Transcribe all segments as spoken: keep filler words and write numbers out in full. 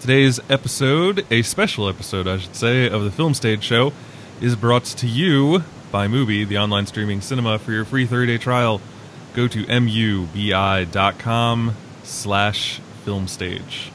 Today's episode, a special episode, I should say, of the Film Stage Show, is brought to you by Mubi, the online streaming cinema. For your free thirty-day trial, go to mubi.com slash filmstage.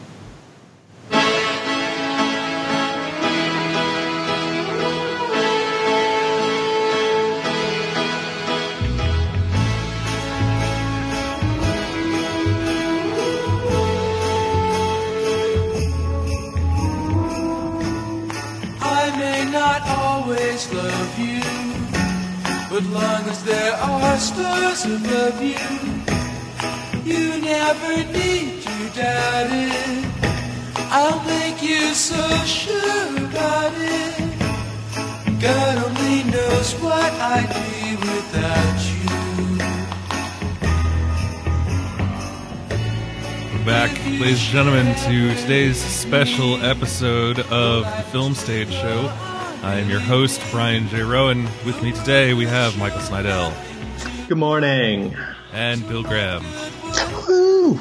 Love you, but long as there are stars above you, you never need to doubt it. I'll make you so sure about it. God only knows what I'd be without you. We're back, ladies and gentlemen, to today's special episode of the Film Stage Show. I am your host, Brian J. Rowan. With me today, we have Michael Snydell. Good morning. And Bill Graham. Woo!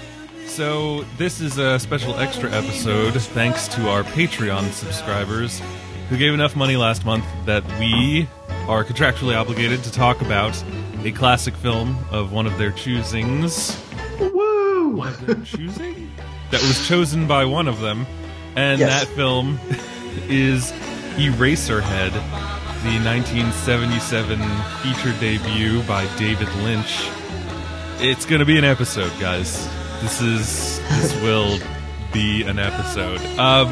So, this is a special extra episode thanks to our Patreon subscribers who gave enough money last month that we are contractually obligated to talk about a classic film of one of their choosings. Woo! One of their choosing? That was chosen by one of them. And yes. That film is Eraserhead, the nineteen seventy-seven feature debut by David Lynch. It's going to be an episode, guys. This is this will be an episode. Um,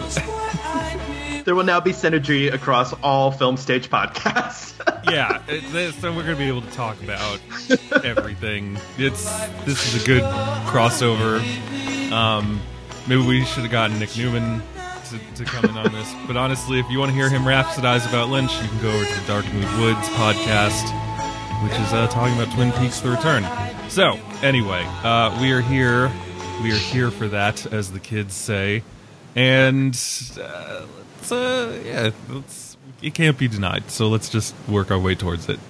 there will now be synergy across all Film Stage podcasts. yeah, it, so we're going to be able to talk about everything. It's this is a good crossover. Um, maybe we should have gotten Nick Newman To, to come in on this, but honestly, if you want to hear him rhapsodize about Lynch, you can go over to the Dark Mood Woods podcast, which is uh, talking about Twin Peaks: The Return. So, anyway, uh, we are here, we are here for that, as the kids say, and uh, let's, uh, yeah, let's, it can't be denied. So let's just work our way towards it.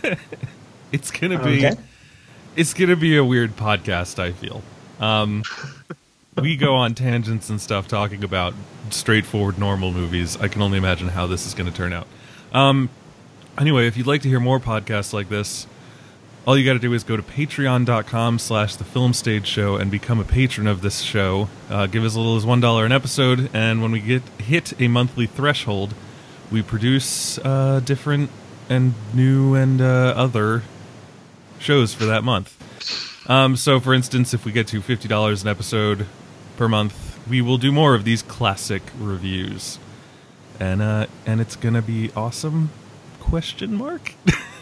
It's gonna be, okay. it's gonna be a weird podcast, I feel. Um, we go on tangents and stuff talking about straightforward, normal movies. I can only imagine how this is going to turn out. Um, anyway, if you'd like to hear more podcasts like this, all you got to do is go to patreon.com slash the film stage show and become a patron of this show. Uh, give as little as one dollar an episode, and when we get hit a monthly threshold, we produce uh, different and new and uh, other shows for that month. Um, so, for instance, if we get to fifty dollars an episode per month, we will do more of these classic reviews, and uh, and it's gonna be awesome? Question mark.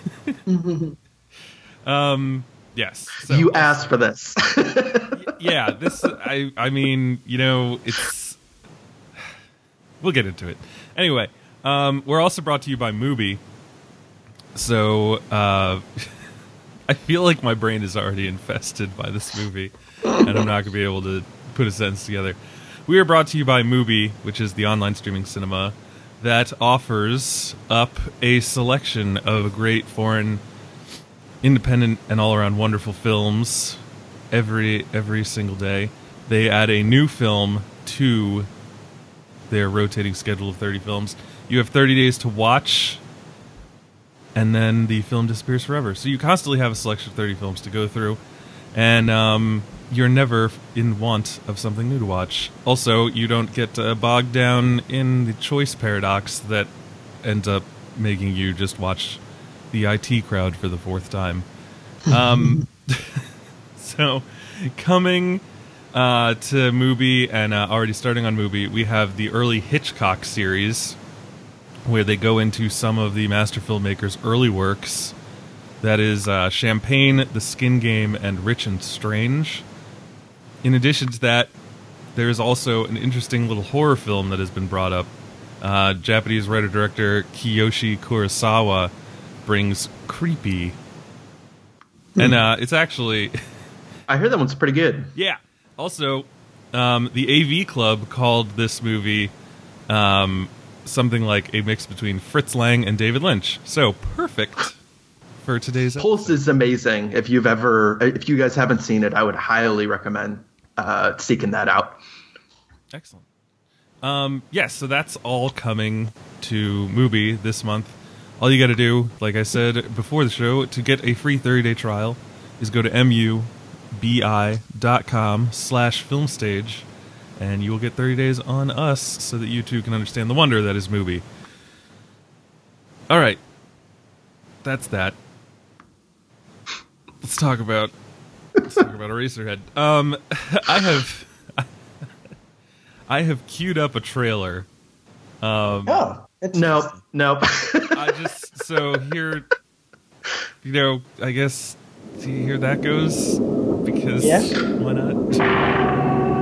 um. Yes. So, you asked for this. yeah. This. I. I mean, you know, it's. We'll get into it. Anyway, um, we're also brought to you by Mubi. So, uh. I feel like my brain is already infested by this movie, and I'm not going to be able to put a sentence together. We are brought to you by Mubi, which is the online streaming cinema that offers up a selection of great foreign, independent, and all-around wonderful films every every single day. They add a new film to their rotating schedule of thirty films. You have thirty days to watch, and then the film disappears forever. So you constantly have a selection of thirty films to go through, and um, you're never in want of something new to watch. Also, you don't get uh, bogged down in the choice paradox that ends up making you just watch the I T Crowd for the fourth time. Um, so, coming uh, to Mubi, and uh, already starting on Mubi, we have the early Hitchcock series, where they go into some of the master filmmaker's early works. That is uh, Champagne, The Skin Game, and Rich and Strange. In addition to that, there is also an interesting little horror film that has been brought up. Uh, Japanese writer-director Kiyoshi Kurosawa brings Creepy. Hmm. And uh, it's actually... I heard that one's pretty good. Yeah. Also, um, the A V Club called this movie... Um, something like a mix between Fritz Lang and David Lynch. So perfect for today's episode. Pulse is amazing. If you've ever, if you guys haven't seen it, I would highly recommend uh, seeking that out. Excellent. Um, yes, so that's all coming to Mubi this month. All you got to do, like I said before the show, to get a free thirty-day trial is go to mubi dot com slash filmstage, and you will get thirty days on us so that you too can understand the wonder that is Mubi. All right. That's that. Let's talk about let's talk about Eraserhead. Um, I have I have queued up a trailer. Um, Oh, Nope, nope. I just so here, you know, I guess see here that goes because Yeah. why not?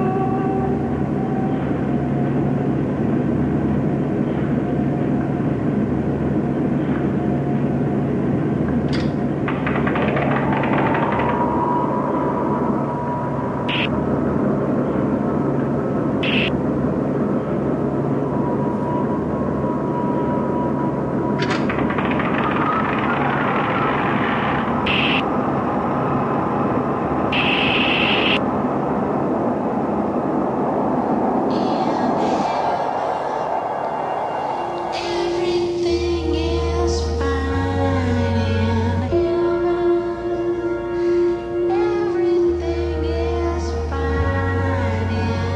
Everything is fine in heaven. Everything is fine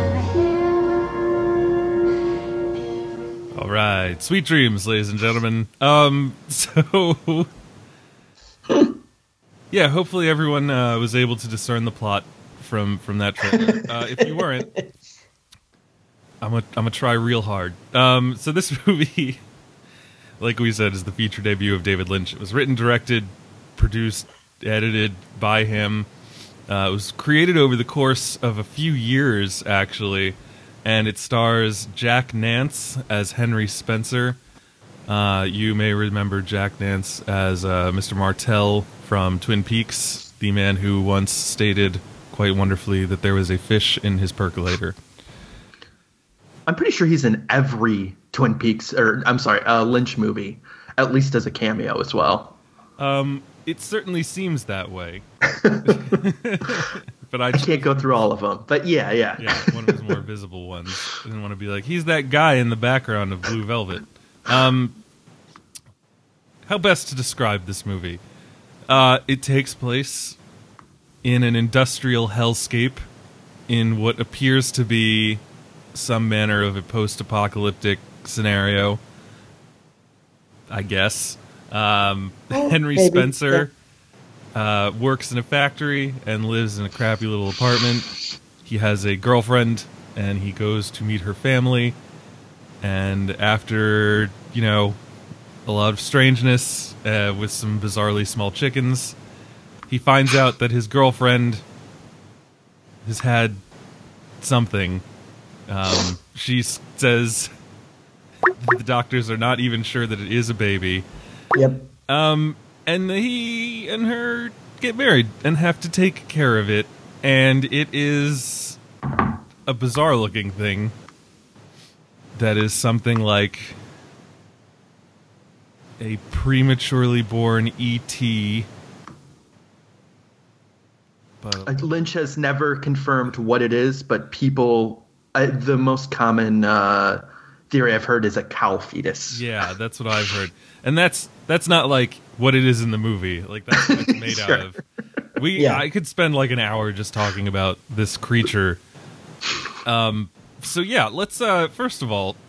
in heaven. All right, sweet dreams, ladies and gentlemen. Um, so yeah, hopefully everyone uh, was able to discern the plot from from that trailer. Uh, if you weren't, I'm gonna I'm gonna try real hard. Um, so this movie, like we said, is the feature debut of David Lynch. It was written, directed, produced, edited by him. Uh, it was created over the course of a few years, actually, and it stars Jack Nance as Henry Spencer. Uh, you may remember Jack Nance as uh, Mister Martell from Twin Peaks, the man who once stated quite wonderfully that there was a fish in his percolator. I'm pretty sure he's in every Twin Peaks, or I'm sorry, uh, Lynch movie, at least as a cameo as well. Um, it certainly seems that way. But I, I can't go through all of them, but yeah, yeah. yeah, one of his more visible ones. I didn't want to be like, he's that guy in the background of Blue Velvet. Um, how best to describe this movie? Uh, it takes place in an industrial hellscape in what appears to be some manner of a post-apocalyptic scenario, I guess. Um, Oh, Henry maybe, Spencer uh, works in a factory and lives in a crappy little apartment. He has a girlfriend, and he goes to meet her family. And after, you know, a lot of strangeness uh, with some bizarrely small chickens, he finds out that his girlfriend has had something. Um, she s- says that the doctors are not even sure that it is a baby. Yep. Um, and he and her get married and have to take care of it. And it is a bizarre looking thing that is something like a prematurely born E T. But Uh, Lynch has never confirmed what it is, but people, uh, the most common uh, theory I've heard is a cow fetus. yeah, that's what I've heard. And that's that's not like what it is in the movie. Like that's what it's made Sure. out of. We Yeah. I could spend like an hour just talking about this creature. Um so yeah, let's uh first of all,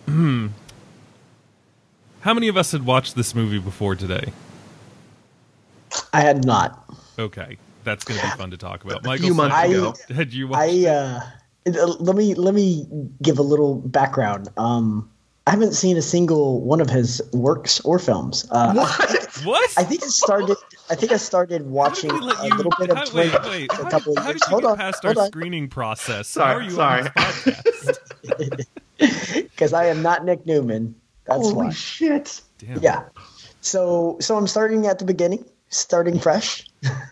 how many of us had watched this movie before today? I had not. Okay. That's going to be fun to talk about. A Michael, few months I- ago. had you watched I it? uh, uh, let me let me give a little background. Um, I haven't seen a single one of his works or films. Uh, What? What? I think I started. I think I started watching How did we let a you- little bit of how- Twin wait, wait. a How couple did, of how years. did you Hold get on, past hold our on, screening process? Sorry, how are you sorry. on this podcast? because I am not Nick Newman. That's Holy why. shit. Damn. Yeah. So so I'm starting at the beginning, starting fresh.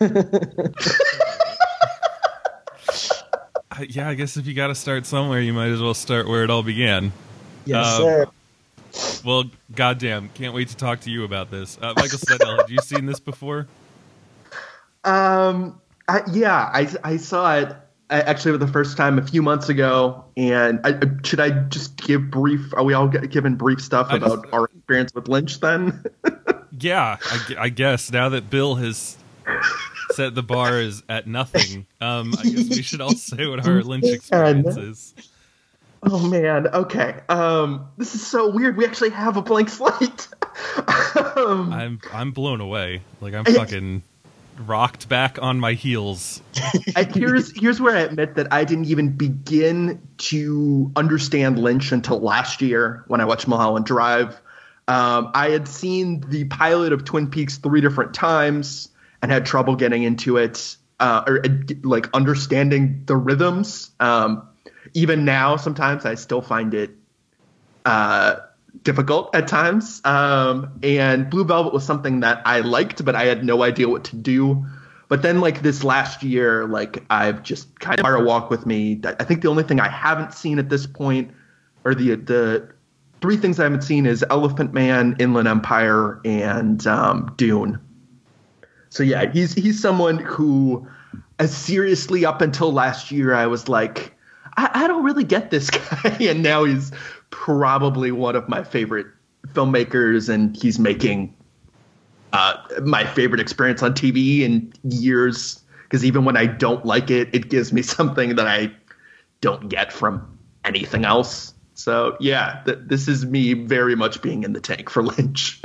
I- yeah, I guess if you got to start somewhere, you might as well start where it all began. Yes, Um, sir. Well, goddamn, can't wait to talk to you about this. Uh, Michael Stedell, had you seen this before? Um, I, yeah, I, I saw it I actually for the first time a few months ago. And I, should I just give brief? Are we all g- given brief stuff I about just- our experience with Lynch then? Yeah, I, gu- I guess now that Bill has set the bar is at nothing, um, I guess we should all say what our Lynch experience is. Oh man. Okay. Um, this is so weird. We actually have a blank slate. um, I'm I'm blown away. Like I'm fucking rocked back on my heels. I, here's here's where I admit that I didn't even begin to understand Lynch until last year when I watched Mulholland Drive. Um, I had seen the pilot of Twin Peaks three different times and had trouble getting into it, uh, or uh, like understanding the rhythms. Um, even now, sometimes I still find it uh, difficult at times. Um, and Blue Velvet was something that I liked, but I had no idea what to do. But then, like this last year, like I've just kind of a walk with me. I think the only thing I haven't seen at this point, or the the three things I haven't seen, is Elephant Man, Inland Empire, and um, Dune. So yeah, he's he's someone who, as seriously up until last year, I was like, I, I don't really get this guy, and now he's probably one of my favorite filmmakers, and he's making uh, my favorite experience on T V in years. Because even when I don't like it, it gives me something that I don't get from anything else. So yeah, th- this is me very much being in the tank for Lynch.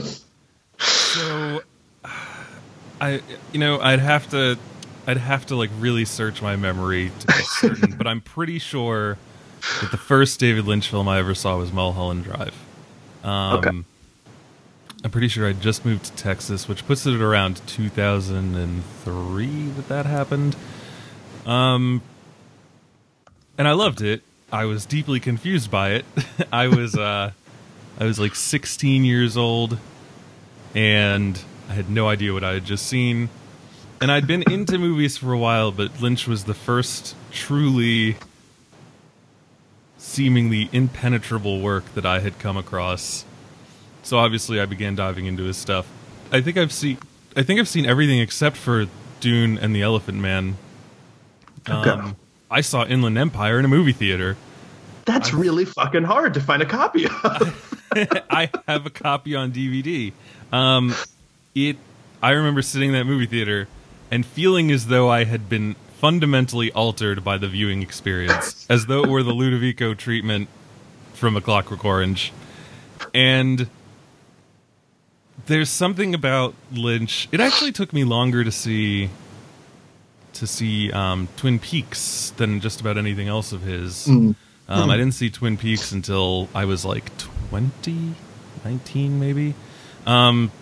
So, I you know I'd have to I'd have to like really search my memory to be certain, but I'm pretty sure that the first David Lynch film I ever saw was Mulholland Drive. Um, Okay. I'm pretty sure I just moved to Texas, which puts it at around two thousand three that that happened. Um, and I loved it. I was deeply confused by it. I was uh, I was like sixteen years old, and I had no idea what I had just seen. And I'd been into movies for a while, but Lynch was the first truly seemingly impenetrable work that I had come across. So obviously I began diving into his stuff. I think I've seen I think I've seen everything except for Dune and the Elephant Man. Um, Okay. I saw Inland Empire in a movie theater. That's really fucking hard to find a copy of. I have a copy on D V D. Um, it. I remember sitting in that movie theater and feeling as though I had been fundamentally altered by the viewing experience, as though it were the Ludovico treatment from A Clockwork Orange. And there's something about Lynch. It actually took me longer to see to see um, Twin Peaks than just about anything else of his. Mm. Um, I didn't see Twin Peaks until I was like twenty, nineteen maybe. Um,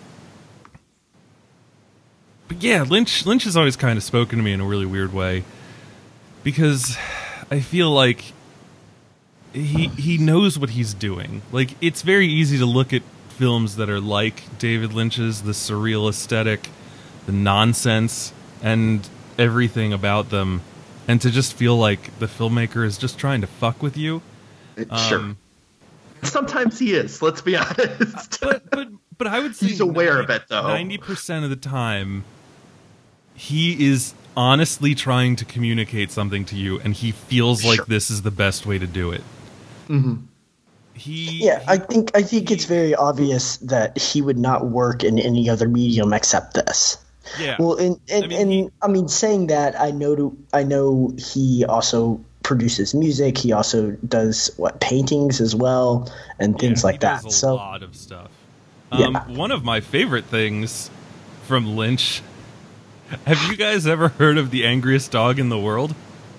but yeah, Lynch Lynch has always kind of spoken to me in a really weird way, because I feel like he he knows what he's doing. Like, it's very easy to look at films that are like David Lynch's, the surreal aesthetic, the nonsense, and everything about them, and to just feel like the filmmaker is just trying to fuck with you. Sure. Um, Sometimes he is. Let's be honest. but but but I would say He's aware of it, though. Ninety percent of the time, he is honestly trying to communicate something to you, and he feels like Sure. this is the best way to do it. hmm He Yeah, I think I think it's very obvious that he would not work in any other medium except this. yeah. Well, and and I I mean, mean, he- I mean, saying that, I know to, I know he also produces music. He also does what paintings as well and things Yeah, like he that. does a So lot of stuff. Um, Yeah. One of my favorite things from Lynch. Have you guys ever heard of The Angriest Dog in the World?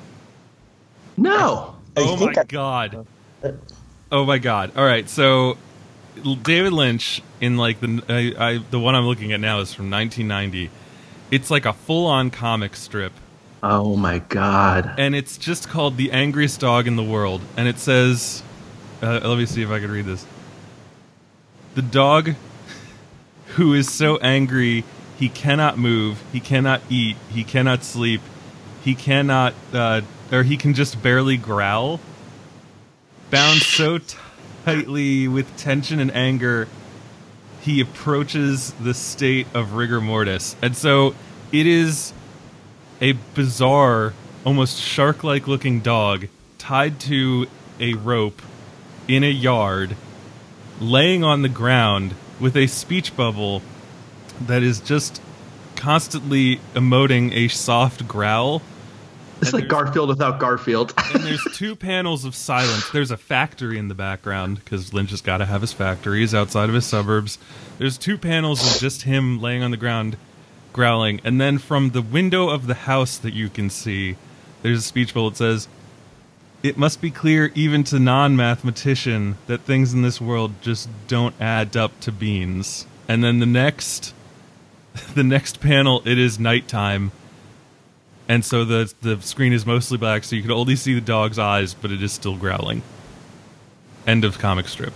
No. I Oh my think I- god. Oh my god. All right, so L- David Lynch in like the I, I the one I'm looking at now is from nineteen ninety. It's like a full-on comic strip, Oh my god. and it's just called The Angriest Dog in the World, and it says uh, let me see if I can read this. The dog who is so angry he cannot move, he cannot eat, he cannot sleep, he cannot uh, or he can just barely growl. Bound so tightly with tension and anger, he approaches the state of rigor mortis. And so it is a bizarre almost shark-like looking dog tied to a rope in a yard, laying on the ground with a speech bubble that is just constantly emoting a soft growl. It's And like there's- Garfield without Garfield. And there's two panels of silence. There's a factory in the background, because Lynch has got to have his factories outside of his suburbs. There's two panels of just him laying on the ground, growling. And then from the window of the house that you can see, there's a speech bubble that says, "It must be clear even to non-mathematician that things in this world just don't add up to beans." And then the next, the next panel, it is nighttime. And so the the screen is mostly black, so you can only see the dog's eyes, but it is still growling. End of comic strip.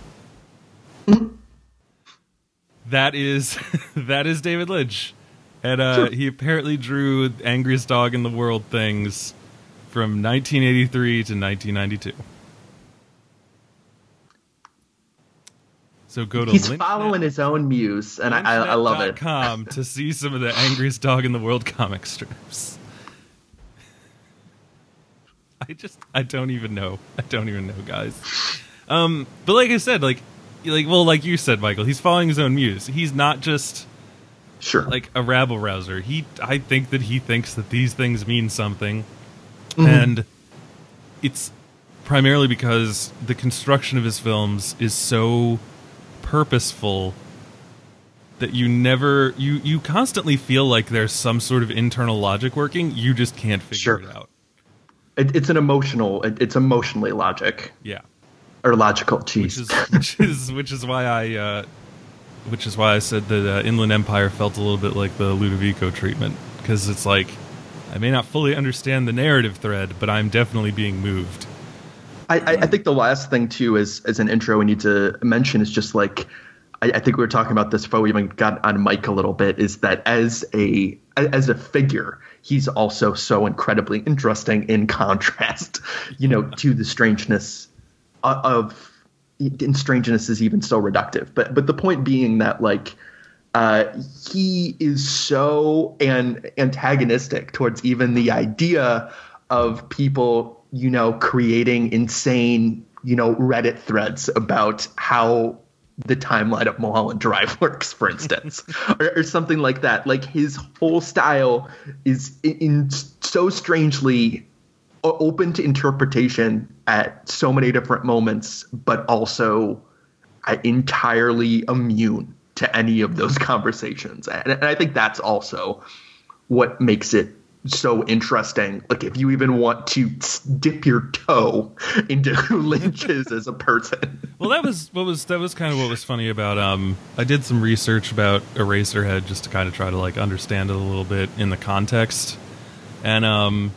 That is that is David Lynch, and uh, Sure. he apparently drew Angriest Dog in the World things from nineteen eighty-three to nineteen ninety-two. So go to He's Lynch- following his own muse, and I, I, I love it. com to see some of the Angriest Dog in the World comic strips. I just, I don't even know. I don't even know, guys. Um, but like I said, like, like, well, like you said, Michael, he's following his own muse. He's not just Sure. like a rabble rouser. He, I think that he thinks that these things mean something, Mm-hmm. and it's primarily because the construction of his films is so purposeful that you never you you constantly feel like there's some sort of internal logic working. You just can't figure Sure. it out. It, it's an emotional. It, it's emotionally logic Yeah, or logical. which Jeez. is which is which is why I uh, which is why I said that uh, Inland Empire felt a little bit like the Ludovico treatment, because it's like I may not fully understand the narrative thread, but I'm definitely being moved. I, I I think the last thing too is as an intro we need to mention is just like I, I think we were talking about this before we even got on mic a little bit, is that as a as a figure he's also so incredibly interesting in contrast, you know, to the strangeness of, of and strangeness is even so reductive. But but the point being that like uh, he is so an antagonistic towards even the idea of people, you know, creating insane, you know, Reddit threads about how the timeline of Mulholland Drive works, for instance, or, or something like that. Like his whole style is in, in so strangely o- open to interpretation at so many different moments, but also uh, entirely immune to any of those conversations. And, and I think that's also what makes it so interesting. Like if you even want to dip your toe into who Lynch is as a person. Well, that was what was that was kind of what was funny about. Um, I did some research about Eraserhead just to kind of try to like understand it a little bit in the context, and um,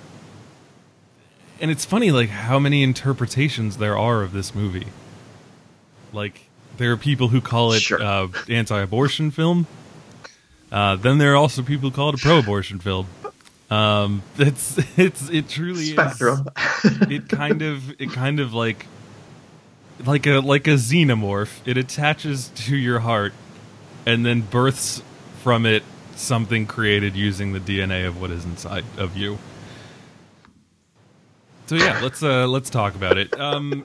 and it's funny like how many interpretations there are of this movie. Like there are people who call it Sure. uh, anti-abortion film. Uh, then there are also people who call it a pro-abortion film. Um, it's it's it truly Spectrum. is. It kind of it kind of like like a like a xenomorph. It attaches to your heart and then births from it something created using the D N A of what is inside of you. So yeah, let's uh let's talk about it. Um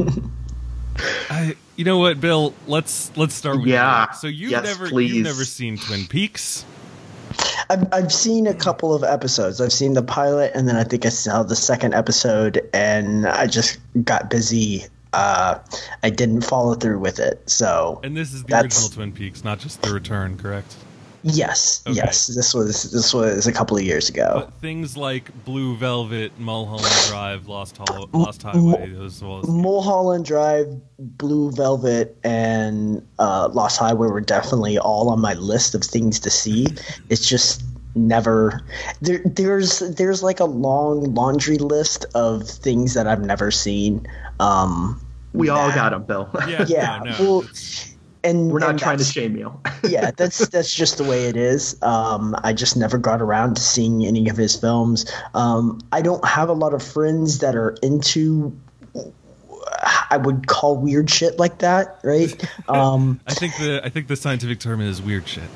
I you know what, Bill, let's let's start with Yeah. you. So you've Yes, never please. you've never seen Twin Peaks. I've, I've seen a couple of episodes. I've seen the pilot, and then I think I saw the second episode, and I just got busy. Uh, I didn't follow through with it. So And this is the That's- original Twin Peaks, not just the return, correct? yes, Okay. yes, this was this was a couple of years ago. But things like Blue Velvet, Mulholland Drive, Lost, Hol- Lost Highway, as well as Mulholland Drive, Blue Velvet, and uh, Lost Highway were definitely all on my list of things to see. It's just never there. There's there's like a long laundry list of things that I've never seen. Um, We all that- got him, Bill. yeah, Yeah, no, no, well, it's- and We're not and trying to that's- shame you. yeah, that's that's just the way it is. Um, I just never got around to seeing any of his films. Um, I don't have a lot of friends that are into, I would call weird shit like that, right? Um, I think the I think the scientific term is weird shit.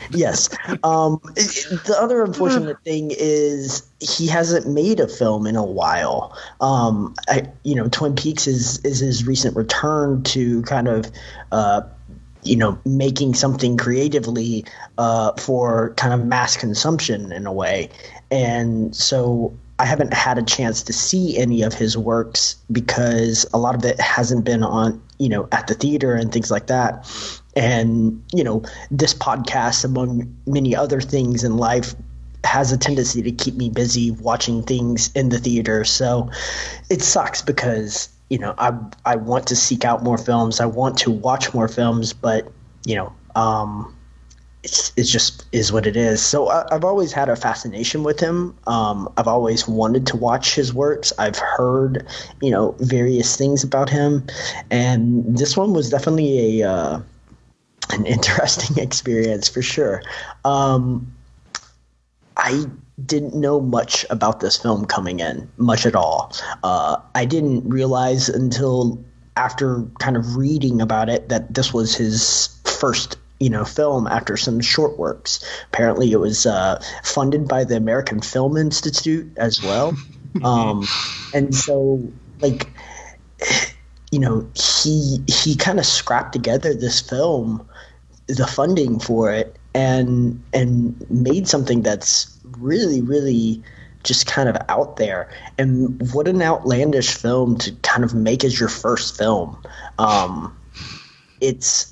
Yes. Um, it- it- the other unfortunate thing is he hasn't made a film in a while. Um, I, you know, Twin Peaks is is his recent return to kind of, uh, you know, making something creatively uh, for kind of mass consumption in a way, and so I haven't had a chance to see any of his works because a lot of it hasn't been on, you know, at the theater and things like that. And, you know, this podcast, among many other things in life, has a tendency to keep me busy watching things in the theater. So it sucks because, you know, I I want to seek out more films. I want to watch more films, but, you know, um, it's, it's just is what it is. So I, I've always had a fascination with him. Um, I've always wanted to watch his works. I've heard, you know, various things about him. And this one was definitely a uh, an interesting experience for sure. Um, I didn't know much about this film coming in, much at all. Uh, I didn't realize until after kind of reading about it that this was his first, you know, film after some short works. Apparently, it was uh, funded by the American Film Institute as well, um, and so like, you know, he he kind of scrapped together this film, the funding for it, and and made something that's really, really just kind of out there. And what an outlandish film to kind of make as your first film. Um, it's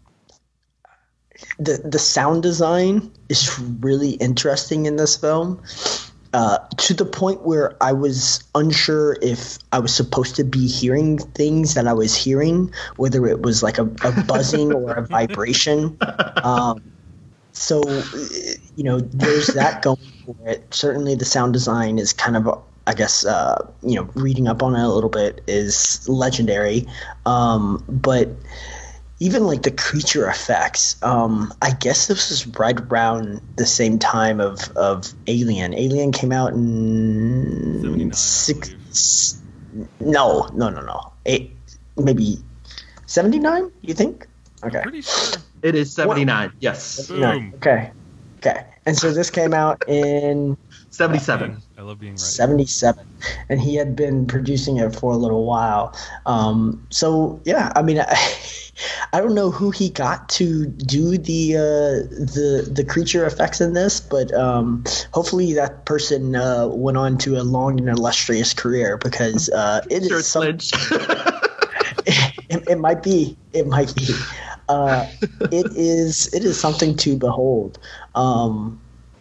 the the sound design is really interesting in this film, uh, to the point where I was unsure if I was supposed to be hearing things that I was hearing, whether it was like a, a buzzing or a vibration. Um, so, you know, there's that going for it. Certainly the sound design is kind of, I guess, uh, you know, reading up on it a little bit is legendary. Um, but even like the creature effects, um, I guess this was right around the same time of, of Alien. Alien came out in seventy-nine, six. No, no, no, no. Eight, maybe seventy-nine. You think? Okay. Pretty sure. It is seventy-nine. Yes. Boom. Okay. Okay. And so this came out in seventy-seven. I love being right. seventy-seven, and he had been producing it for a little while. Um, so yeah, I mean, I, I don't know who he got to do the uh, the the creature effects in this, but um, hopefully that person uh, went on to a long and illustrious career, because uh, it Sure, is it's some, Lynch. it, it might be it might be uh, it is it is something to behold. Um,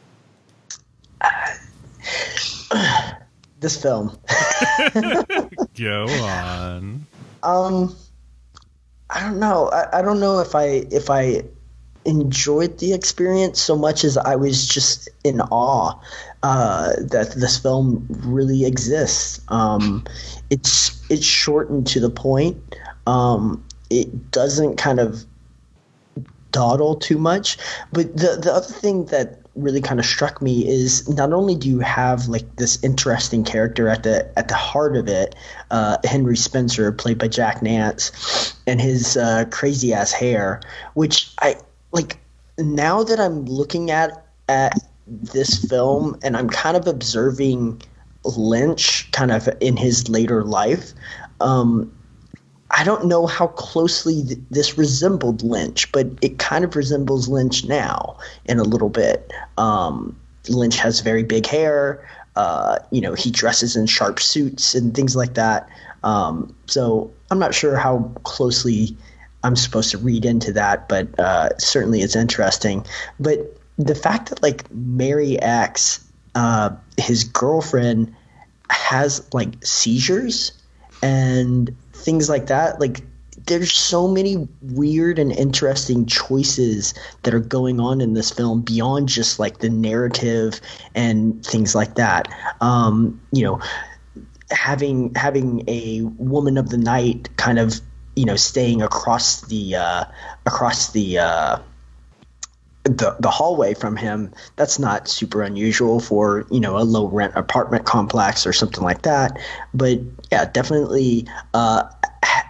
this film. Go on. Um, I don't know. I, I don't know if I if I enjoyed the experience so much as I was just in awe uh, that this film really exists. Um, it's it's shortened to the point. Um, it doesn't kind of dawdle too much. But the the other thing that really kind of struck me is not only do you have like this interesting character at the at the heart of it, uh, Henry Spencer, played by Jack Nance, and his uh, crazy ass hair, which I like. Now that I'm looking at at this film and I'm kind of observing Lynch kind of in his later life, um, I don't know how closely th- this resembled Lynch, but it kind of resembles Lynch now in a little bit. Um, Lynch has very big hair. Uh, you know, he dresses in sharp suits and things like that. Um, so I'm not sure how closely I'm supposed to read into that, but uh, certainly it's interesting. But the fact that like Mary X, uh, his girlfriend, has like seizures and things like that, like there's so many weird and interesting choices that are going on in this film beyond just like the narrative and things like that. Um, you know, having having a woman of the night kind of, you know, staying across the uh, across the uh, the the hallway from him, that's not super unusual for, you know, a low rent apartment complex or something like that. But yeah, definitely uh, it,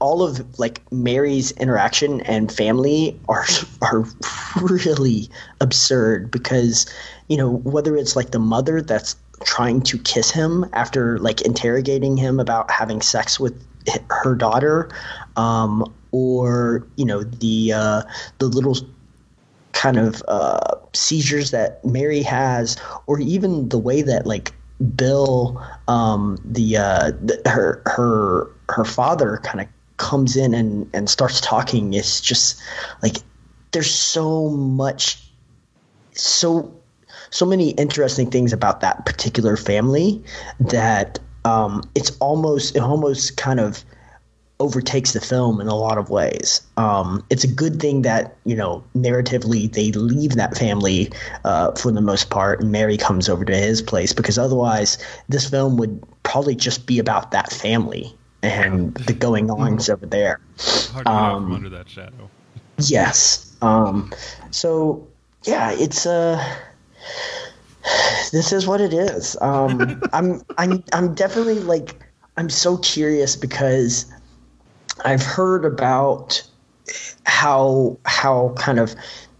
all of like Mary's interaction and family are are really absurd because, you know, whether it's like the mother that's trying to kiss him after like interrogating him about having sex with her daughter, um, or you know the uh, the little kind of uh, seizures that Mary has, or even the way that like Bill, um, the, uh, the her her her father kind of comes in and, and starts talking. It's just like there's so much, so so many interesting things about that particular family that um, it's almost it almost kind of overtakes the film in a lot of ways. Um, it's a good thing that, you know, narratively they leave that family uh, for the most part, and Mary comes over to his place, because otherwise this film would probably just be about that family and the going ons over there. Hard to get out from under that shadow. Yes. Um, so yeah, it's uh, this is what it is. Um, I'm I'm I'm definitely like I'm so curious because I've heard about how how kind of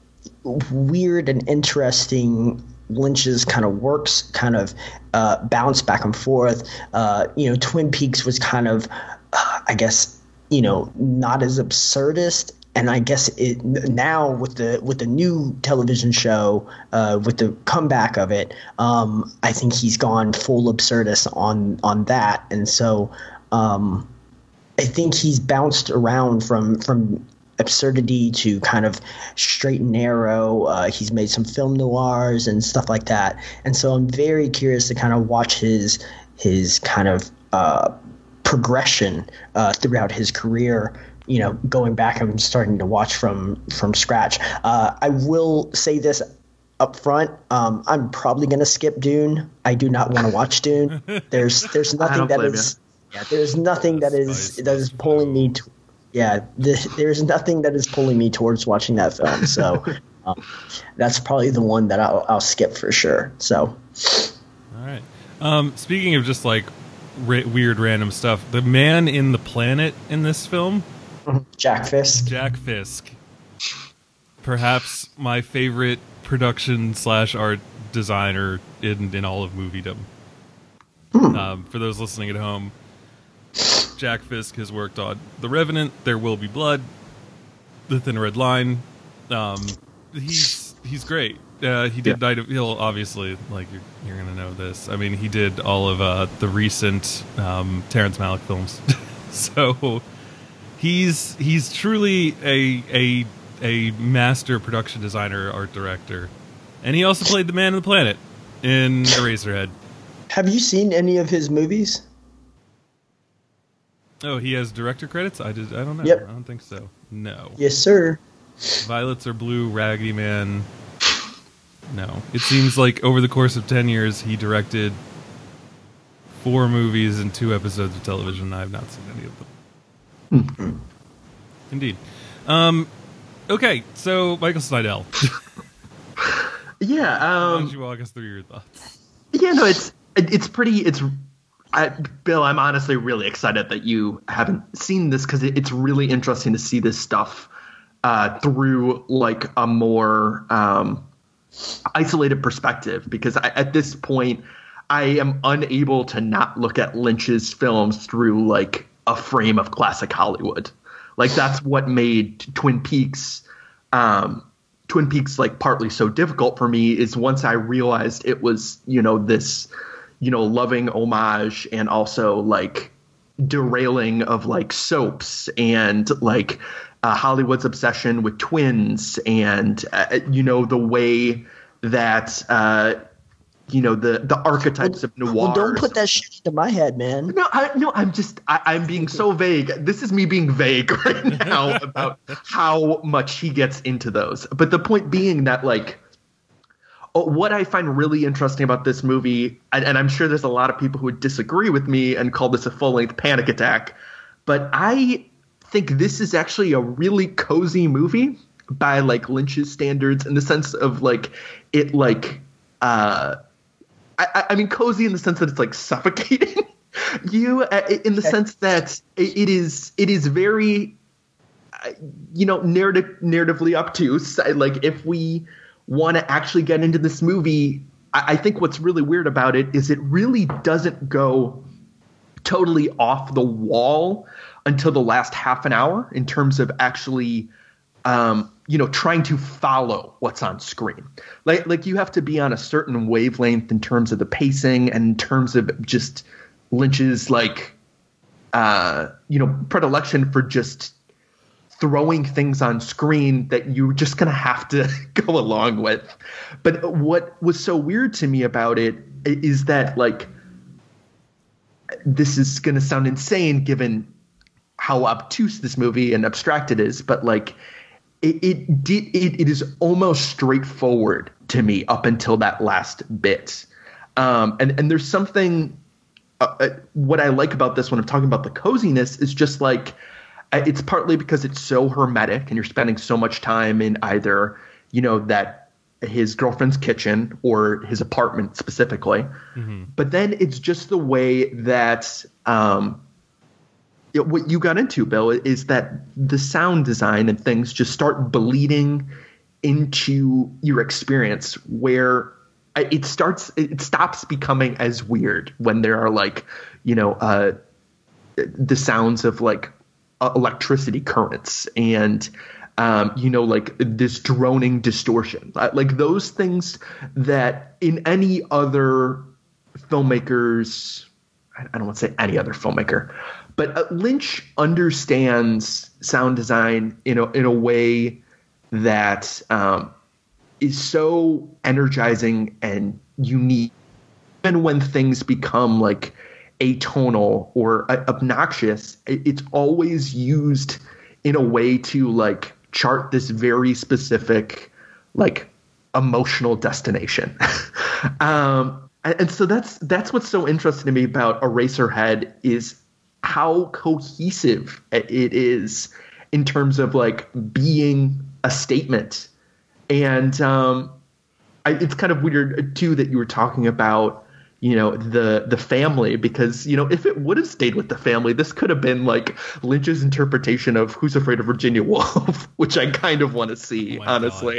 weird and interesting Lynch's kind of works kind of uh, bounce back and forth. Uh, you know, Twin Peaks was kind of, uh, I guess, you know, not as absurdist. And I guess it now with the with the new television show, uh, with the comeback of it, um, I think he's gone full absurdist on on that. And so um, I think he's bounced around from from absurdity to kind of straight and narrow. Uh, he's made some film noirs and stuff like that. And so I'm very curious to kind of watch his his kind of uh, progression uh, throughout his career. You know, going back and starting to watch from from scratch. Uh, I will say this up front. Um, I'm probably going to skip Dune. I do not want to watch Dune. There's there's nothing that is yeah. There's nothing that is that is pulling me. To, yeah, the, there's nothing that is pulling me towards watching that film. So um, that's probably the one that I'll, I'll skip for sure. So. All right. Um, speaking of just like ra- weird random stuff, the man in the planet in this film. Jack Fisk. Jack Fisk. Perhaps my favorite production slash art designer in, in all of moviedom. Um, for those listening at home, Jack Fisk has worked on The Revenant, There Will Be Blood, The Thin Red Line. Um, he's he's great. Uh, he did Yeah. Night of He'll obviously, like, you're, you're going to know this. I mean, he did all of uh, the recent um, Terrence Malick films. So... He's he's truly a a a master production designer, art director, and he also played the Man in the Planet in Eraserhead. Have you seen any of his movies? Oh, he has director credits. I did. I don't know. Yep. I don't think so. No. Yes, sir. Violets Are Blue, Raggedy Man. No. It seems like over the course of ten years, he directed four movies and two episodes of television. I have not seen any of them. Indeed. Um, okay, so Michael Snydell. Yeah. Why Um, don't you walk us through your thoughts? Yeah, no, it's it's pretty. It's I, Bill. I'm honestly really excited that you haven't seen this because it, it's really interesting to see this stuff uh, through like a more um, isolated perspective. Because I, at this point, I am unable to not look at Lynch's films through like a frame of classic Hollywood. Like that's what made Twin Peaks. Um, Twin Peaks like partly so difficult for me is once I realized it was, you know, this, you know, loving homage and also like derailing of like soaps and like uh, Hollywood's obsession with twins and, uh, you know, the way that, uh, you know, the, the archetypes of noir. Well, don't put that shit into my head, man. No, I, no, I'm just, I, I'm being so vague. This is me being vague right now about how much he gets into those. But the point being that, like, oh, what I find really interesting about this movie, and, and I'm sure there's a lot of people who would disagree with me and call this a full-length panic attack, but I think this is actually a really cozy movie by, like, Lynch's standards in the sense of, like, it, like, uh, I, I mean, cozy in the sense that it's like suffocating. You, uh, in the sense that it it is, it is very, uh, you know, narrative, narratively obtuse. I- Like, if we want to actually get into this movie, I, I think what's really weird about it is it really doesn't go totally off the wall until the last half an hour in terms of actually, um, you know, trying to follow what's on screen. Like, like you have to be on a certain wavelength in terms of the pacing and in terms of just Lynch's, like, uh, you know, predilection for just throwing things on screen that you're just going to have to go along with. But what was so weird to me about it is that, like, this is going to sound insane given how obtuse this movie and abstract it is, but like it it did it, it is almost straightforward to me up until that last bit. Um, and and there's something uh, uh, what I like about this when I'm talking about the coziness is just like uh, it's partly because it's so hermetic and you're spending so much time in either, you know, that his girlfriend's kitchen or his apartment specifically. Mm-hmm. But then it's just the way that um, it, what you got into, Bill, is that the sound design and things just start bleeding into your experience where it starts, it stops becoming as weird when there are, like, you know, uh, the sounds of like uh, electricity currents and, Um, you know, like this droning distortion, like those things that in any other filmmakers, I don't want to say any other filmmaker, but uh, Lynch understands sound design in a, in a way that um, is so energizing and unique. Even when things become like atonal or uh, obnoxious, it, it's always used in a way to like chart this very specific, like, emotional destination. um, and, and so that's that's what's so interesting to me about Eraserhead is how cohesive it is in terms of like being a statement. And um, I, it's kind of weird too that you were talking about, you know, the the family, because, you know, if it would have stayed with the family, this could have been like Lynch's interpretation of Who's Afraid of Virginia Woolf, which I kind of want to see, oh honestly.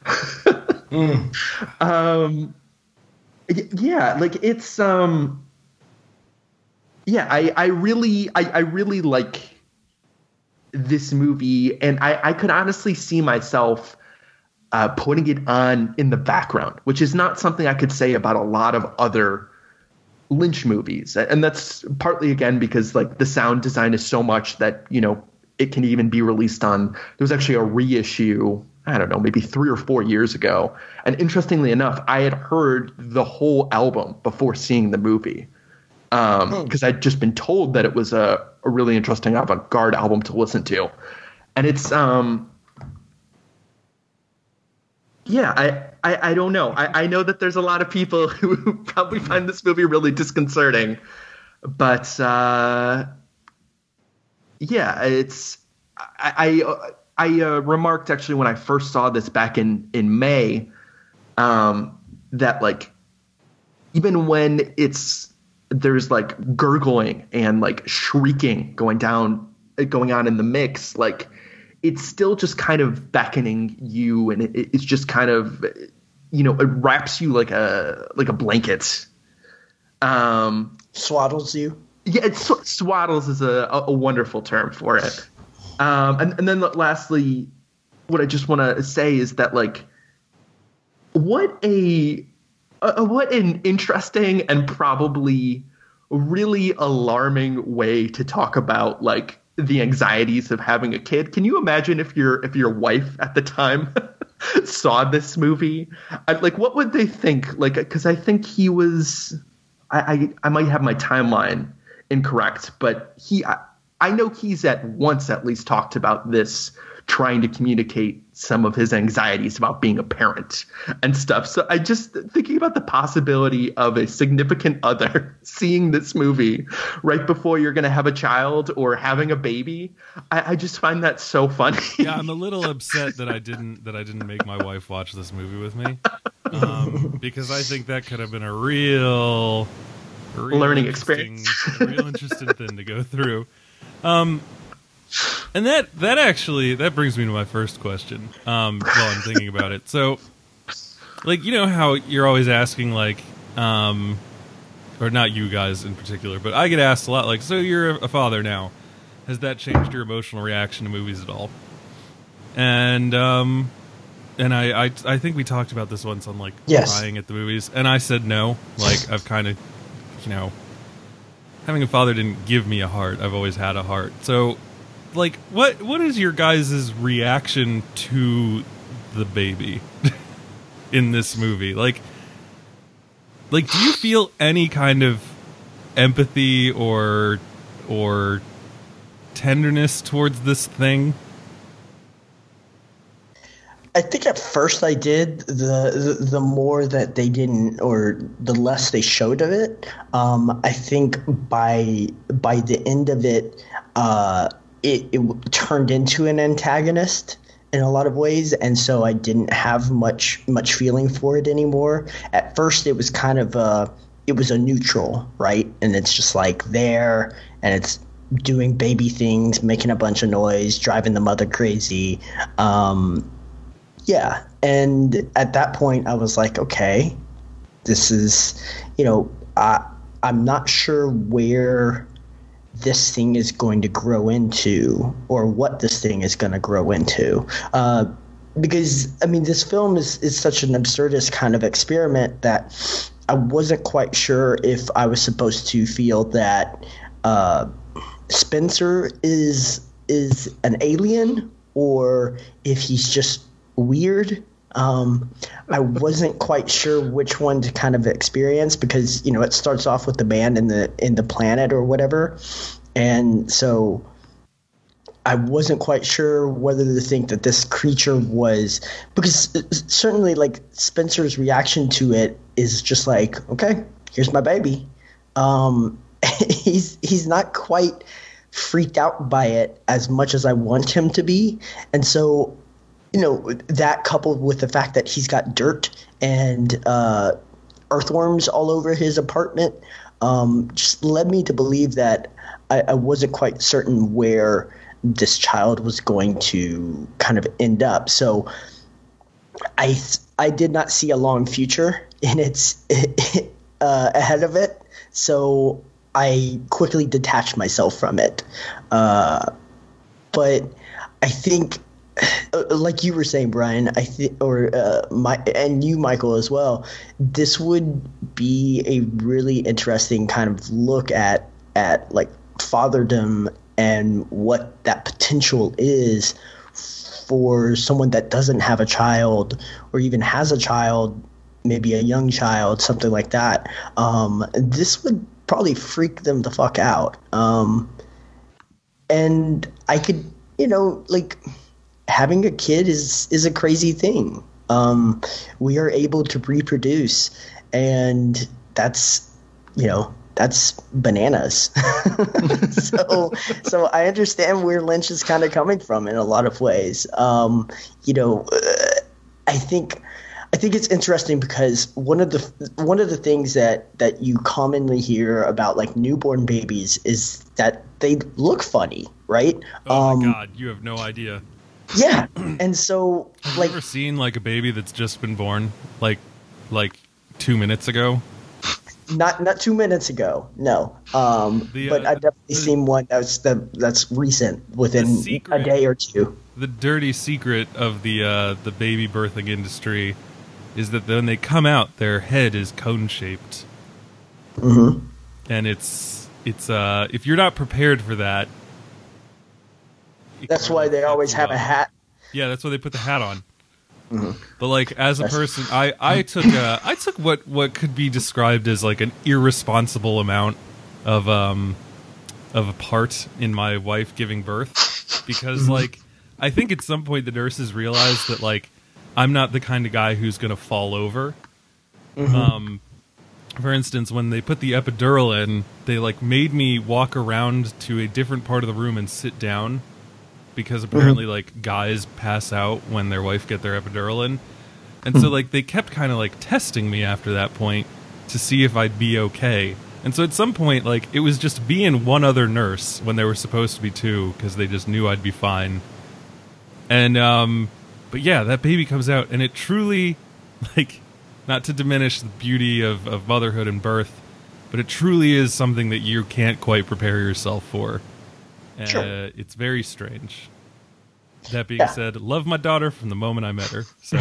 mm. um, yeah, like it's um, yeah, I I really I, I really like this movie, and I I could honestly see myself Uh, putting it on in the background, which is not something I could say about a lot of other Lynch movies. And that's partly, again, because like the sound design is so much that, you know, it can even be released on, there was actually a reissue, I don't know, maybe three or four years ago. And interestingly enough, I had heard the whole album before seeing the movie. Um, because I'd just been told that it was a, a really interesting avant-garde album to listen to. And it's, um, Yeah, I, I, I don't know. I, I know that there's a lot of people who probably find this movie really disconcerting. But, uh, yeah, it's I I, I uh, remarked actually when I first saw this back in, in May um, that, like, even when it's there's, like, gurgling and, like, shrieking going down going on in the mix, like, it's still just kind of beckoning you, and it, it's just kind of, you know, it wraps you like a like a blanket. Um, Swaddles you. Yeah, it's, swaddles is a, a wonderful term for it. Um, and, and then lastly, what I just want to say is that, like, what a uh, what an interesting and probably really alarming way to talk about, like, the anxieties of having a kid. Can you imagine if your if your wife at the time saw this movie? I, like, what would they think? Like, because I think he was, I, I I might have my timeline incorrect, but he I, I know he's at once at least talked about this, trying to communicate some of his anxieties about being a parent and stuff. So I just thinking about the possibility of a significant other seeing this movie right before you're going to have a child or having a baby. I, I just find that so funny. Yeah, I'm a little upset that I didn't that I didn't make my wife watch this movie with me, um, because I think that could have been a real, A real learning interesting- experience. a real interesting thing to go through. Um, and that that actually that brings me to my first question. Um, while I'm thinking about it, so like you know how you're always asking like, um, or not you guys in particular, but I get asked a lot like, so you're a father now. Has that changed your emotional reaction to movies at all? And um, and I, I I think we talked about this once on like Yes. crying at the movies, and I said no. Like I've kind of, you know, having a father didn't give me a heart. I've always had a heart. So, like, what what is your guys' reaction to the baby in this movie? Like, like, do you feel any kind of empathy or or tenderness towards this thing? I think at first I did. The, the the more that they didn't, or the less they showed of it. Um, I think by by the end of it, uh, it, it turned into an antagonist in a lot of ways, and so I didn't have much much feeling for it anymore. At first, it was kind of a it was a neutral, right? And it's just like there, and it's doing baby things, making a bunch of noise, driving the mother crazy. Um, Yeah, and at that point, I was like, okay, this is, you know, I, I'm not sure where this thing is going to grow into or what this thing is going to grow into. Uh, because, I mean, this film is, is such an absurdist kind of experiment that I wasn't quite sure if I was supposed to feel that uh, Spencer is is an alien or if he's just weird. Um, I wasn't quite sure which one to kind of experience because, you know, it starts off with the man in the in the planet or whatever. And so I wasn't quite sure whether to think that this creature was – because certainly, like, Spencer's reaction to it is just like, okay, here's my baby. Um, he's he's not quite freaked out by it as much as I want him to be. And so – you know, that coupled with the fact that he's got dirt and uh, earthworms all over his apartment um, just led me to believe that I, I wasn't quite certain where this child was going to kind of end up. So I I did not see a long future in its uh, ahead of it. So I quickly detached myself from it. Uh, but I think – like you were saying, Brian, I think, or uh, my and you, Michael, as well. This would be a really interesting kind of look at at like fatherdom and what that potential is for someone that doesn't have a child or even has a child, maybe a young child, something like that. Um, this would probably freak them the fuck out. Um, and I could, you know, like. Having a kid is is a crazy thing. Um, we are able to reproduce, and that's, you know, that's bananas. so so I understand where Lynch is kind of coming from in a lot of ways. Um, you know, uh, I think I think it's interesting because one of the one of the things that that you commonly hear about like newborn babies is that they look funny, right? Oh um, my god, you have no idea. Yeah, and so Have like you ever seen like a baby that's just been born, like like two minutes ago? not not two minutes ago, no. Um, The, but uh, I've definitely the- seen one that's that, that's recent, within a secret- day or two. The dirty secret of the uh, the baby birthing industry is that when they come out, their head is cone shaped, Mm-hmm. and it's it's uh, if you're not prepared for that, it That's can why really they fuck always you have a up. hat. Yeah, that's why they put the hat on. Mm-hmm. But like as a That's- person, I I took uh, I took what what could be described as like an irresponsible amount of um of a part in my wife giving birth because like I think at some point the nurses realized that like I'm not the kind of guy who's gonna fall over. Um, for instance, when they put the epidural in, they like made me walk around to a different part of the room and sit down. Because apparently, like, guys pass out when their wife get their epidural in. And so, like, they kept kind of, like, testing me after that point to see if I'd be okay. And so at some point, like, it was just me and one other nurse when there were supposed to be two, because they just knew I'd be fine. And, um, but yeah, that baby comes out, and it truly, like, not to diminish the beauty of, of motherhood and birth, but it truly is something that you can't quite prepare yourself for. Uh, Sure. It's very strange. That being Yeah. said, love my daughter from the moment I met her. So,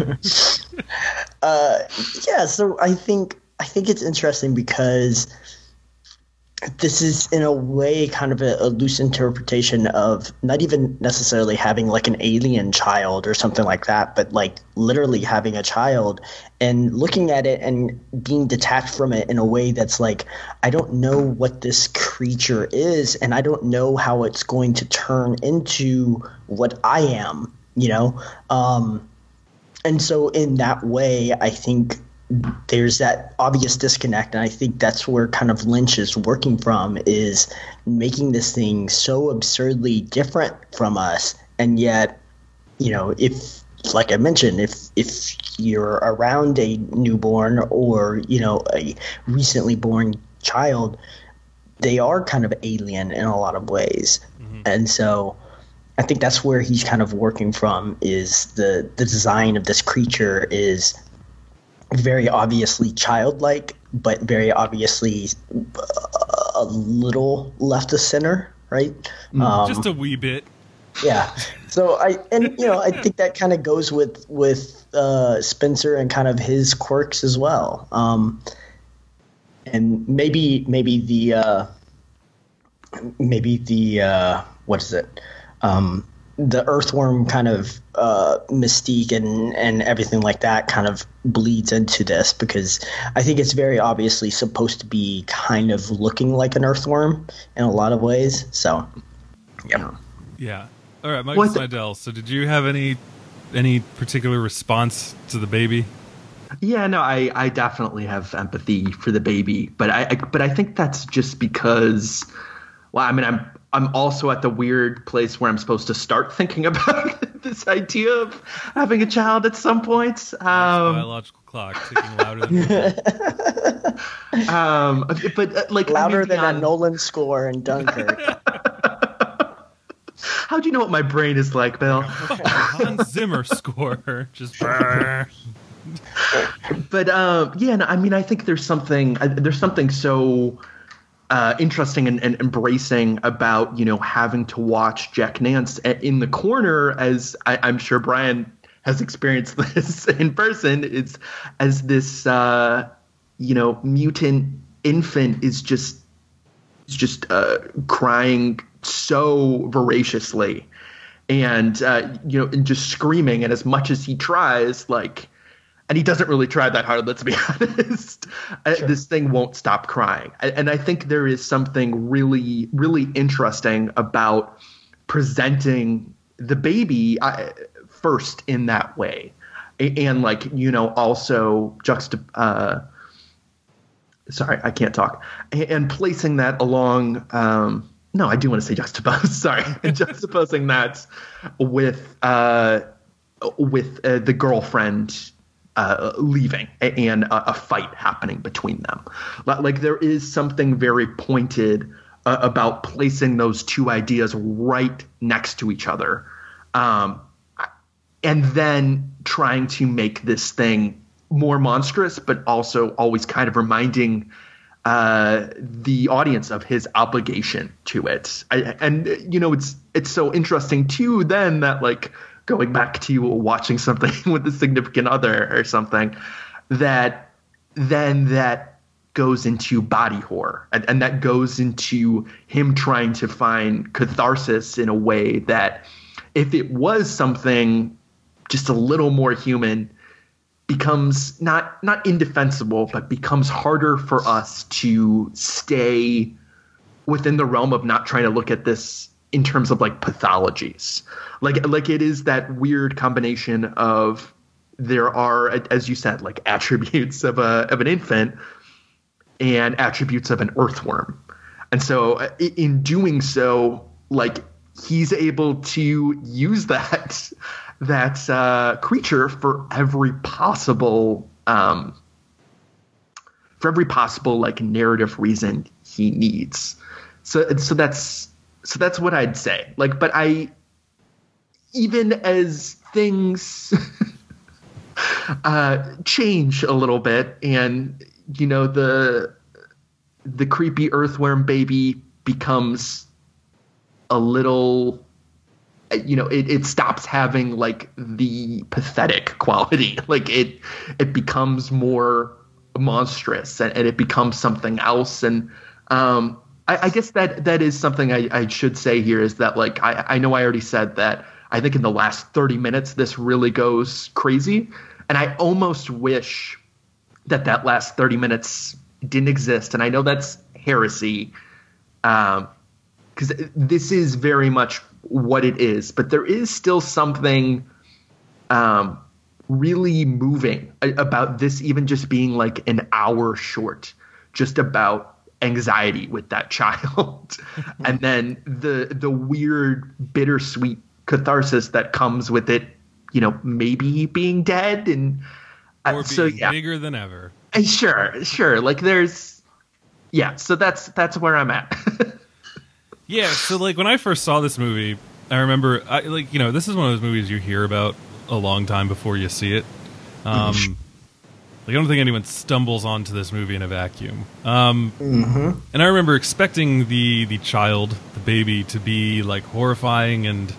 Uh, yeah, so I think I think it's interesting because this is in a way kind of a, a loose interpretation of not even necessarily having like an alien child or something like that, but like literally having a child and looking at it and being detached from it in a way that's like, I don't know what this creature is, and I don't know how it's going to turn into what I am, you know? Um, and so in that way, I think there's that obvious disconnect, and I think that's where kind of Lynch is working from, is making this thing so absurdly different from us, and yet, you know, if, like I mentioned, if if you're around a newborn or, you know, a recently born child, they are kind of alien in a lot of ways. Mm-hmm. And so I think that's where he's kind of working from, is the, the design of this creature is very obviously childlike, but very obviously a little left of center, right? Um, just a wee bit. Yeah. So I and you know I think that kind of goes with with uh, Spencer and kind of his quirks as well. Um, and maybe maybe the uh, maybe the uh, what is it? Um, the earthworm kind of uh, mystique and, and everything like that kind of bleeds into this, because I think it's very obviously supposed to be kind of looking like an earthworm in a lot of ways. So, yeah. Yeah. All right, Michael Snydell. So did you have any any particular response to the baby? Yeah, no, I, I definitely have empathy for the baby, but I, I but I think that's just because, well, I mean, I'm I'm also at the weird place where I'm supposed to start thinking about this idea of having a child at some point. Um, biological clock ticking louder than um, but uh, like louder I mean, than beyond, a Nolan score in Dunkirk. How do you know what my brain is like, Bill? Hans Zimmer score. Just. But um, yeah, no, I mean, I think there's something uh, there's something so uh, interesting and, and embracing about, you know, having to watch Jack Nance in the corner, as I, I'm sure Brian has experienced this in person, is as this uh, you know, mutant infant is just is just uh, crying so voraciously, and uh, you know, and just screaming, and as much as he tries, like. And he doesn't really try that hard, let's be honest. Sure. This thing won't stop crying. And I think there is something really, really interesting about presenting the baby first in that way. And, like, you know, also juxtap- uh sorry, I can't talk. And placing that along um, – no, I do want to say juxtapose. Sorry. Juxtaposing that with, uh, with uh, the girlfriend – Uh, leaving and a, a fight happening between them. Like, there is something very pointed uh, about placing those two ideas right next to each other, um, and then trying to make this thing more monstrous, but also always kind of reminding uh, the audience of his obligation to it. I, and, you know, it's it's so interesting, too, then that, like, going back to watching something with a significant other or something, that then that goes into body horror, and, and that goes into him trying to find catharsis in a way that, if it was something just a little more human, becomes not not indefensible, but becomes harder for us to stay within the realm of not trying to look at this in terms of, like, pathologies. Like, like it is that weird combination of, there are, as you said, like, attributes of a of an infant and attributes of an earthworm. And so in doing so, like, he's able to use that that uh, creature for every possible um, for every possible like narrative reason he needs. So so that's so that's what I'd say. Like, but I even as things uh, change a little bit, and you know the the creepy earthworm baby becomes a little, you know, it, it stops having like the pathetic quality. Like it it becomes more monstrous, and, and it becomes something else. And um, I, I guess that that is something I, I should say here is that like I, I know I already said that I think in the last thirty minutes this really goes crazy, and I almost wish that that last thirty minutes didn't exist. And I know that's heresy, um, because this is very much what it is, but there is still something um, really moving about this, even just being like an hour short, just about anxiety with that child. And then the the weird bittersweet catharsis that comes with it, you know, maybe being dead, and uh, Or being so yeah, bigger than ever. Uh, sure, sure. Like there's, yeah. So that's that's where I'm at. Yeah, so like when I first saw this movie, I remember, I, like, you know, this is one of those movies you hear about a long time before you see it. Um, like, I don't think anyone stumbles onto this movie in a vacuum. Um, Mm-hmm. And I remember expecting the the child, the baby, to be like horrifying and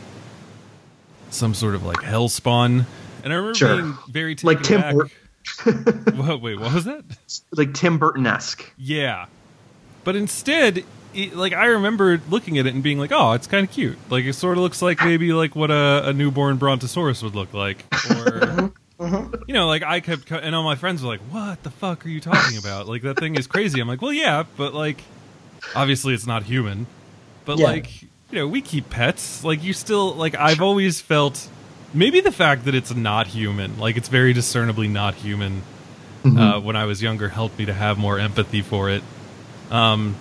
some sort of like hell spawn. And I remember Sure. being very taken Like Tim aback. Bur- Whoa, wait, what was that? like Tim Burton-esque. Yeah, but instead, it, like I remember looking at it and being like, "Oh, it's kind of cute." Like it sort of looks like maybe like what a, a newborn brontosaurus would look like, or you know, like I kept co- and all my friends were like, "What the fuck are you talking about? Like that thing is crazy." I'm like, "Well, yeah, but like obviously it's not human, but Yeah. like you know, we keep pets. Like you still like I've always felt maybe the fact that it's not human, like it's very discernibly not human." Uh, when I was younger, helped me to have more empathy for it. Um,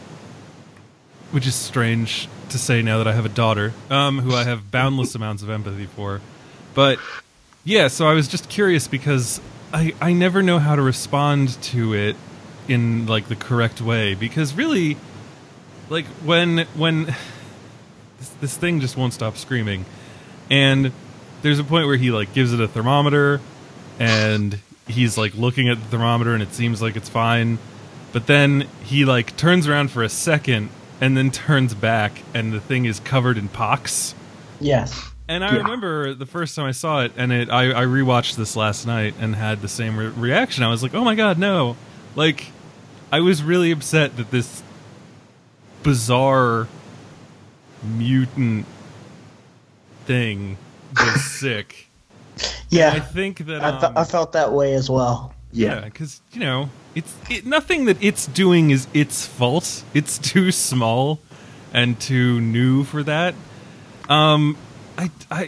which is strange to say now that I have a daughter, um, who I have boundless amounts of empathy for. But yeah, so I was just curious because I, I never know how to respond to it in like the correct way. Because really, like when when this, this thing just won't stop screaming, and there's a point where he like gives it a thermometer, and he's like looking at the thermometer and it seems like it's fine, but then he like turns around for a second and then turns back and the thing is covered in pox. Yes. And I Yeah. remember the first time I saw it, and it I, I rewatched this last night and had the same re- reaction. I was like, oh my god, no. Like, I was really upset that this bizarre mutant thing was sick. Yeah. I think that I, fe- um, I felt that way as well. yeah, because you know, it's it, nothing that it's doing is its fault. It's too small and too new for that. Um, I, I,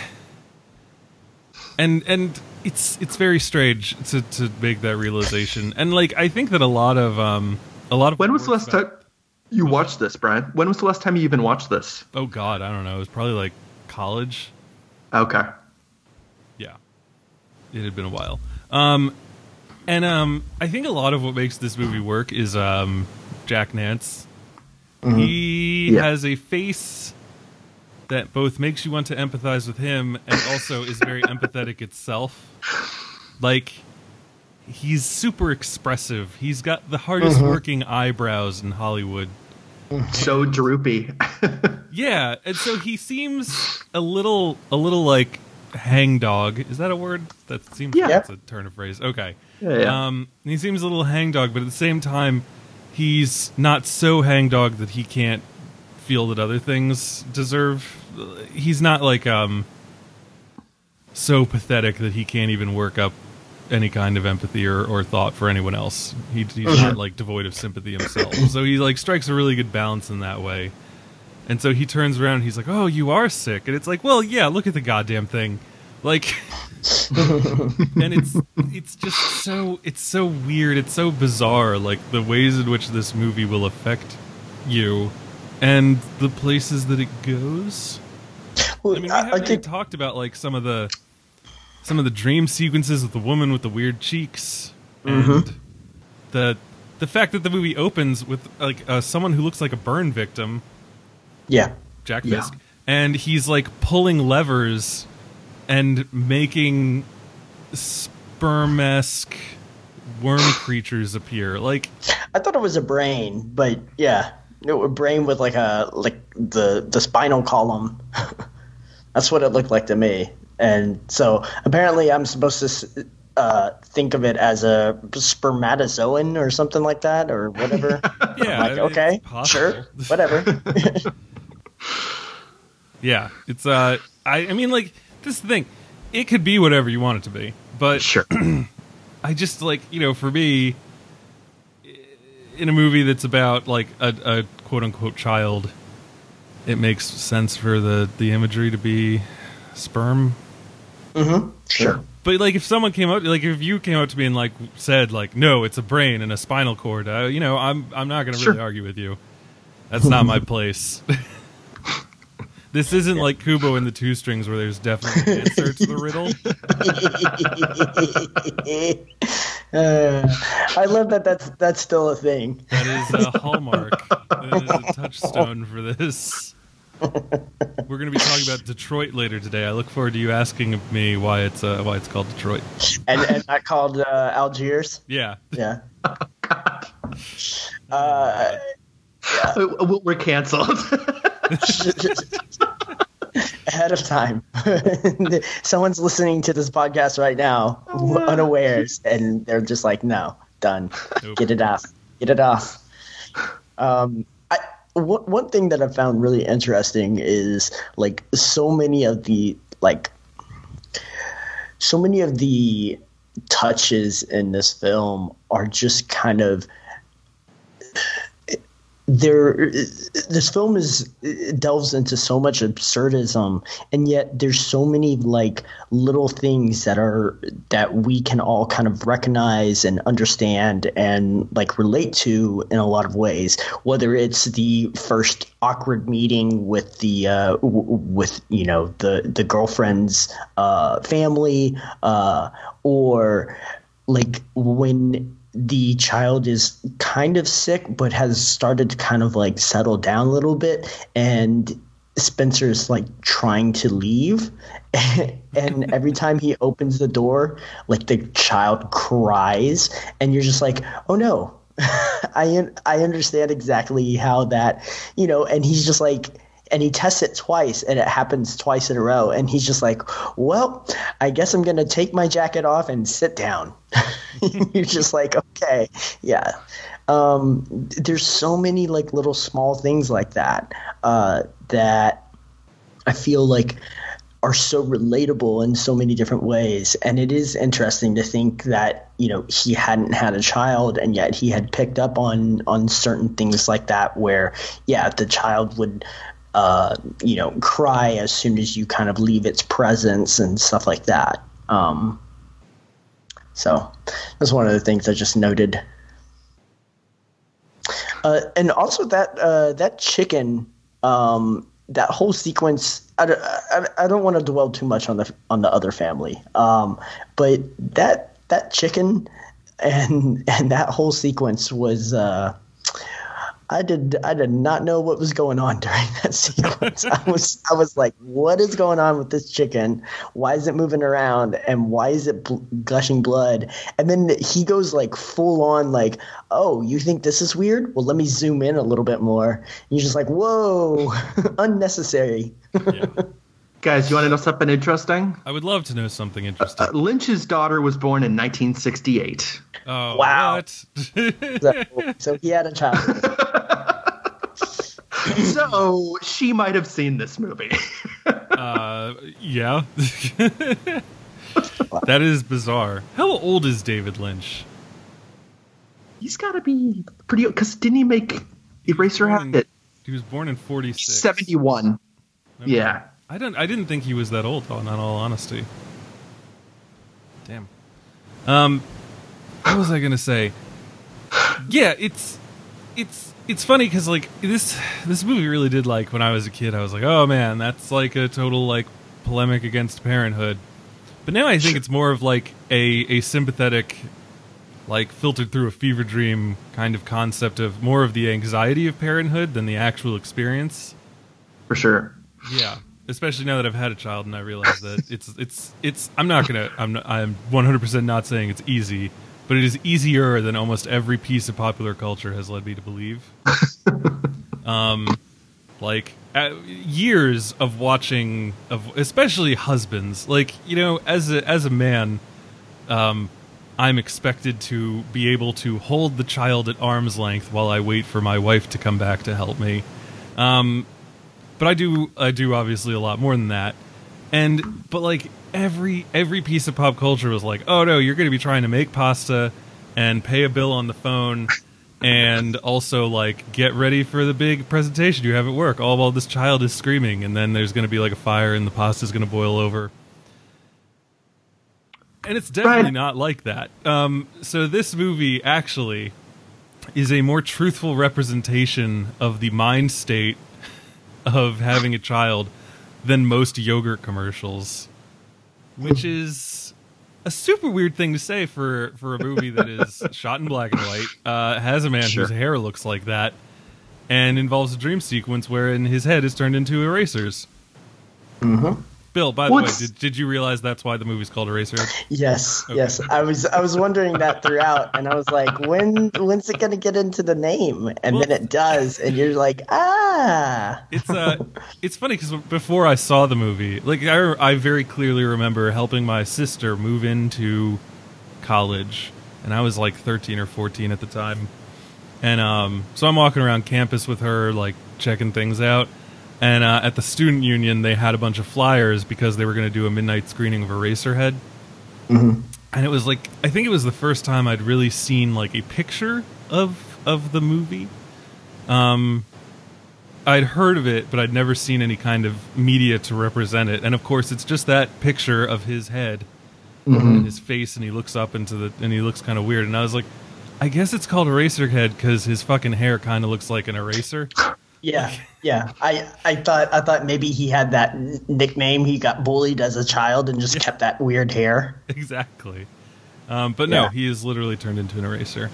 and and it's it's very strange to to make that realization. And like, I think that a lot of um, a lot of When was the reports last about- time you watched this, Brian? When was the last time you even watched this? Oh God, I don't know. It was probably like college. Okay. Yeah, it had been a while. Um, and um, I think a lot of what makes this movie work is um, Jack Nance. He Yeah. has a face that both makes you want to empathize with him and also is very empathetic itself. Like, he's super expressive. He's got the hardest working eyebrows in Hollywood. So droopy. Yeah, and so he seems a little, a little like hangdog. Is that a word? That seems Yeah. like that's a turn of phrase. Okay. Yeah, yeah. Um, he seems a little hangdog, but at the same time, he's not so hangdog that he can't feel that other things deserve. He's not like um so pathetic that he can't even work up any kind of empathy or, or thought for anyone else. He, he's not like devoid of sympathy himself. So he like strikes a really good balance in that way. And so he turns around and he's like, "Oh, you are sick." And it's like, "Well, yeah, look at the goddamn thing." Like and it's it's just so it's so weird, it's so bizarre, like the ways in which this movie will affect you and the places that it goes. I mean, we I, I haven't even think talked about like some of the some of the dream sequences with the woman with the weird cheeks and the the fact that the movie opens with like uh, someone who looks like a burn victim, Yeah. Jack Yeah. Fisk, and he's like pulling levers and making sperm-esque worm creatures appear. Like, I thought it was a brain, but yeah, no, a brain with like a like the the spinal column. That's what it looked like to me. And so apparently, I'm supposed to s- uh, think of it as a spermatozoan or something like that, or whatever. yeah, Like, it's okay, possible. sure, whatever. Yeah, it's uh, I, I mean, like, this is the thing. It could be whatever you want it to be, but Sure. I just like, you know, for me, in a movie that's about like a, a quote unquote child, it makes sense for the the imagery to be sperm. Mm-hmm. Sure. But like, if someone came up, like, if you came up to me and like said like, no, it's a brain and a spinal cord, uh, you know, I'm I'm not going to Sure. really argue with you. That's not my place. This isn't like Kubo and the Two Strings, where there's definitely an answer to the riddle. uh, I love that. That's that's still a thing. That is a hallmark. That is a touchstone for this. We're going to be talking about Detroit later today. I look forward to you asking me why it's uh, why it's called Detroit. And and not called uh, Algiers. Yeah. Yeah. Uh, Uh, We're canceled. ahead of time. Someone's listening to this podcast right now, unawares, and they're just like, "No, done. Nope. Get it off. Get it off." Um, I, one one thing that I found really interesting is like so many of the like, so many of the touches in this film are just kind of. There, this film is it delves into so much absurdism, and yet there's so many like little things that are that we can all kind of recognize and understand and like relate to in a lot of ways. Whether it's the first awkward meeting with the uh, w- with you know the the girlfriend's uh, family, uh, or like when the child is kind of sick but has started to kind of like settle down a little bit, and Spencer's like trying to leave, and every time he opens the door, like the child cries, and you're just like, oh no. I un- I understand exactly how that, you know, and he's just like, and he tests it twice, and it happens twice in a row, and he's just like, well, I guess I'm going to take my jacket off and sit down. You're just like, okay, yeah. Um, there's so many like little small things like that uh, that I feel like are so relatable in so many different ways. And it is interesting to think that, you know, he hadn't had a child, and yet he had picked up on on certain things like that where, yeah, the child would – Uh, you know, cry as soon as you kind of leave its presence and stuff like that. Um, so that's one of the things I just noted. Uh, and also that uh, that chicken, um, that whole sequence. I, don't- I, I don't want to dwell too much on the on the other family, um, but that that chicken and and that whole sequence was. Uh, I did. I did not know what was going on during that sequence. I was. I was like, "What is going on with this chicken? Why is it moving around? And why is it bl- gushing blood?" And then he goes like full on, like, "Oh, you think this is weird? Well, let me zoom in a little bit more." And you're just like, "Whoa, unnecessary." Yeah. Guys, you want to know something interesting? I would love to know something interesting. Uh, Lynch's daughter was born in nineteen sixty-eight. Oh, wow. what? So, so he had a child. So she might have seen this movie. uh, yeah. That is bizarre. How old is David Lynch? He's got to be pretty, because didn't he make Eraserhead? He was born in forty-six. seventy-one. Okay. Yeah. I don't. I didn't think he was that old, though. In all honesty. Damn. Um, what was I gonna say? Yeah, it's it's it's funny because like this this movie really did like when I was a kid. I was like, oh man, that's like a total like polemic against parenthood. But now I think it's more of like a a sympathetic like filtered through a fever dream kind of concept of more of the anxiety of parenthood than the actual experience. For sure. Yeah, especially now that I've had a child and I realize that it's it's it's. I'm not gonna. I'm not, I'm one hundred percent not saying it's easy, but it is easier than almost every piece of popular culture has led me to believe. um, like uh, years of watching of especially husbands. Like, you know, as a as a man, um, I'm expected to be able to hold the child at arm's length while I wait for my wife to come back to help me. Um. But I do, I do obviously a lot more than that, and but like every every piece of pop culture was like, oh no, you're going to be trying to make pasta and pay a bill on the phone, and also like get ready for the big presentation you have at work. All while this child is screaming, and then there's going to be like a fire, and the pasta's going to boil over. And it's definitely Right. not like that. Um, so this movie actually is a more truthful representation of the mind state of having a child than most yogurt commercials, which is a super weird thing to say for, for a movie that is shot in black and white, uh, has a man Sure. whose hair looks like that, and involves a dream sequence wherein his head is turned into erasers. Mm-hmm. Bill, by the What's- way, did, did you realize that's why the movie's called Eraserhead? Yes, Okay. yes. I was I was wondering that throughout, and I was like, when when's it gonna get into the name? And Well- then it does, and you're like, ah. It's uh, it's funny because before I saw the movie, like I, I very clearly remember helping my sister move into college, and I was like thirteen or fourteen at the time, and um, so I'm walking around campus with her, like checking things out, and uh, at the student union they had a bunch of flyers because they were going to do a midnight screening of Eraserhead, Mm-hmm. and it was like I think it was the first time I'd really seen like a picture of of the movie. Um. I'd heard of it, but I'd never seen any kind of media to represent it. And of course, it's just that picture of his head and his face, and he looks up into the, and he looks kind of weird. And I was like, I guess it's called Eraserhead because his fucking hair kind of looks like an eraser. Yeah, yeah. I I thought I thought maybe he had that n- nickname. He got bullied as a child and just kept that weird hair. Exactly. Um, but no, Yeah. he is literally turned into an eraser.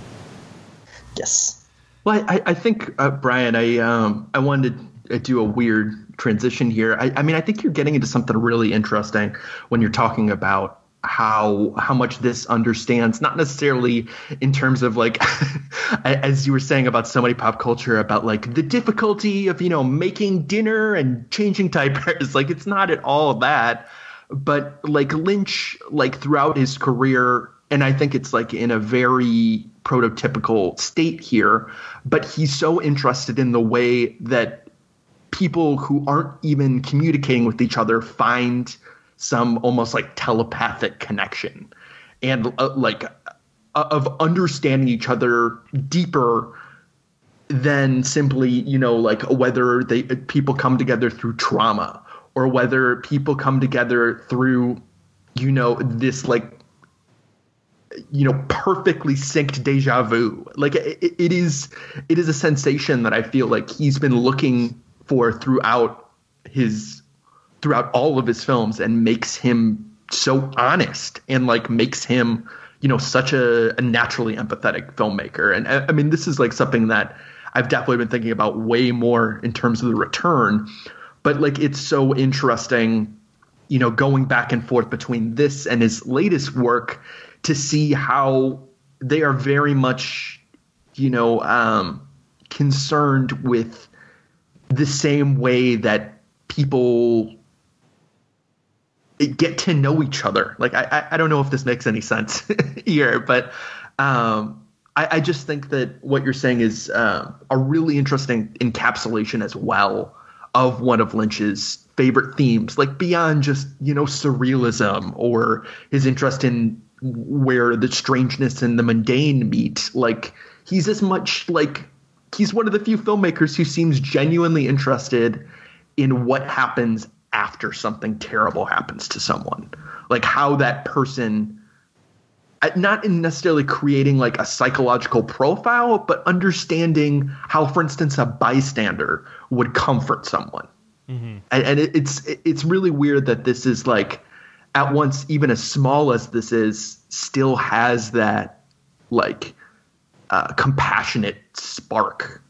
Yes. Well, I, I think, uh, Brian, I um, I wanted to do a weird transition here. I, I mean, I think you're getting into something really interesting when you're talking about how how much this understands, not necessarily in terms of like, as you were saying about so many pop culture, about like the difficulty of, you know, making dinner and changing diapers. Like, it's not at all that. But like Lynch, like throughout his career, and I think it's like in a very prototypical state here, but he's so interested in the way that people who aren't even communicating with each other find some almost like telepathic connection and uh, like uh, of understanding each other deeper than simply, you know, like whether they people come together through trauma or whether people come together through, you know, this like, you know, perfectly synced deja vu. Like it, it is, it is a sensation that I feel like he's been looking for throughout his, throughout all of his films, and makes him so honest and like makes him, you know, such a, a naturally empathetic filmmaker. And I, I mean, this is like something that I've definitely been thinking about way more in terms of The Return, but like, it's so interesting, you know, going back and forth between this and his latest work to see how they are very much, you know, um, concerned with the same way that people get to know each other. Like, I, I, I don't know if this makes any sense here, but um, I, I just think that what you're saying is uh, a really interesting encapsulation as well of one of Lynch's favorite themes, like beyond just, you know, surrealism or his interest in where the strangeness and the mundane meet. Like, he's as much like he's one of the few filmmakers who seems genuinely interested in what happens after something terrible happens to someone, like how that person, not in necessarily creating like a psychological profile, but understanding how, for instance, a bystander would comfort someone. Mm-hmm. And, and it, it's it's really weird that this is like, at once, even as small as this is, still has that like uh, compassionate spark.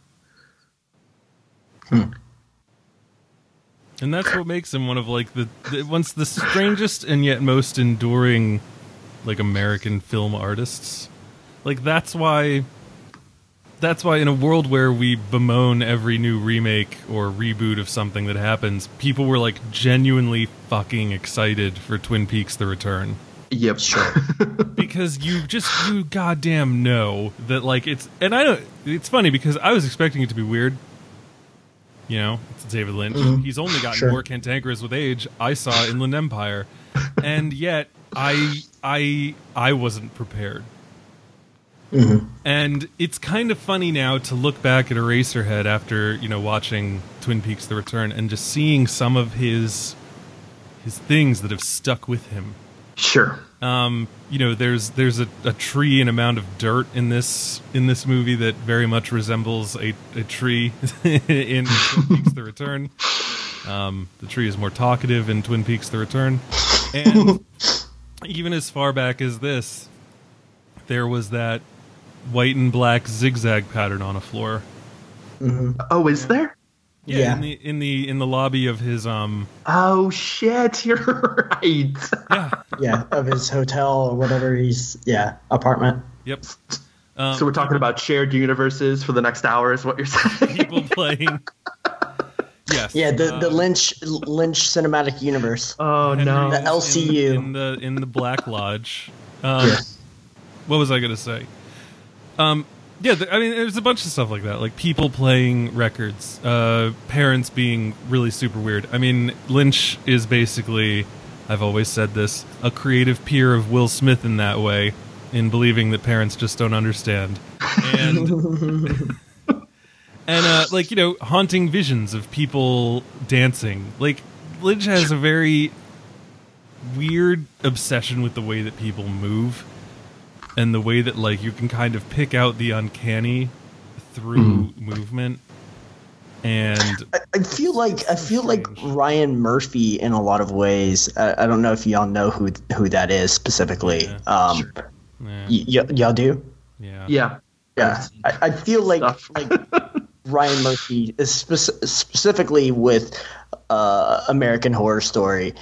And that's what makes him one of like the, the once the strangest and yet most enduring like American film artists. Like that's why that's why in a world where we bemoan every new remake or reboot of something that happens, people were like genuinely fucking excited for Twin Peaks: The Return. Yep, Sure. Because you just you goddamn know that like it's and I don't it's funny because I was expecting it to be weird. You know, it's David Lynch. Mhm. He's only gotten Sure. more cantankerous with age. I saw Inland Empire, and yet I I I wasn't prepared. Mhm. And it's kind of funny now to look back at Eraserhead after you know watching Twin Peaks: The Return and just seeing some of his his things that have stuck with him. sure. Um, you know, there's there's a, a tree and amount of dirt in this in this movie that very much resembles a, a tree in Twin Peaks: The Return. Um, the tree is more talkative in Twin Peaks: The Return, and even as far back as this, there was that white and black zigzag pattern on a floor. Oh, is there? Yeah, Yeah. in the in the in the lobby of his um Oh shit, you're right. yeah Yeah, of his hotel or whatever he's yeah apartment. yep. Um, So we're talking about shared universes for the next hour, is what you're saying? people playing. Yes. Yeah, the the uh, Lynch Lynch cinematic universe. Oh no. The L C U. in, in the in the Black Lodge. Um, Yeah. What was I going to say? Um, yeah, th- I mean, there's a bunch of stuff like that, like people playing records, uh, parents being really super weird. I mean, Lynch is basically, I've always said this, a creative peer of Will Smith in that way, in believing that parents just don't understand, and and uh, like you know, haunting visions of people dancing. Like Lynch has a very weird obsession with the way that people move and the way that like you can kind of pick out the uncanny through movement and I, I feel like I feel like strange. Ryan Murphy in a lot of ways. I, I don't know if y'all know who who that is specifically. Yeah. Um, eh, y- y- y'all do? yeah Yeah. Yeah, I, I feel like Stuff. like Ryan Murphy, is spec- specifically with uh, American Horror Story,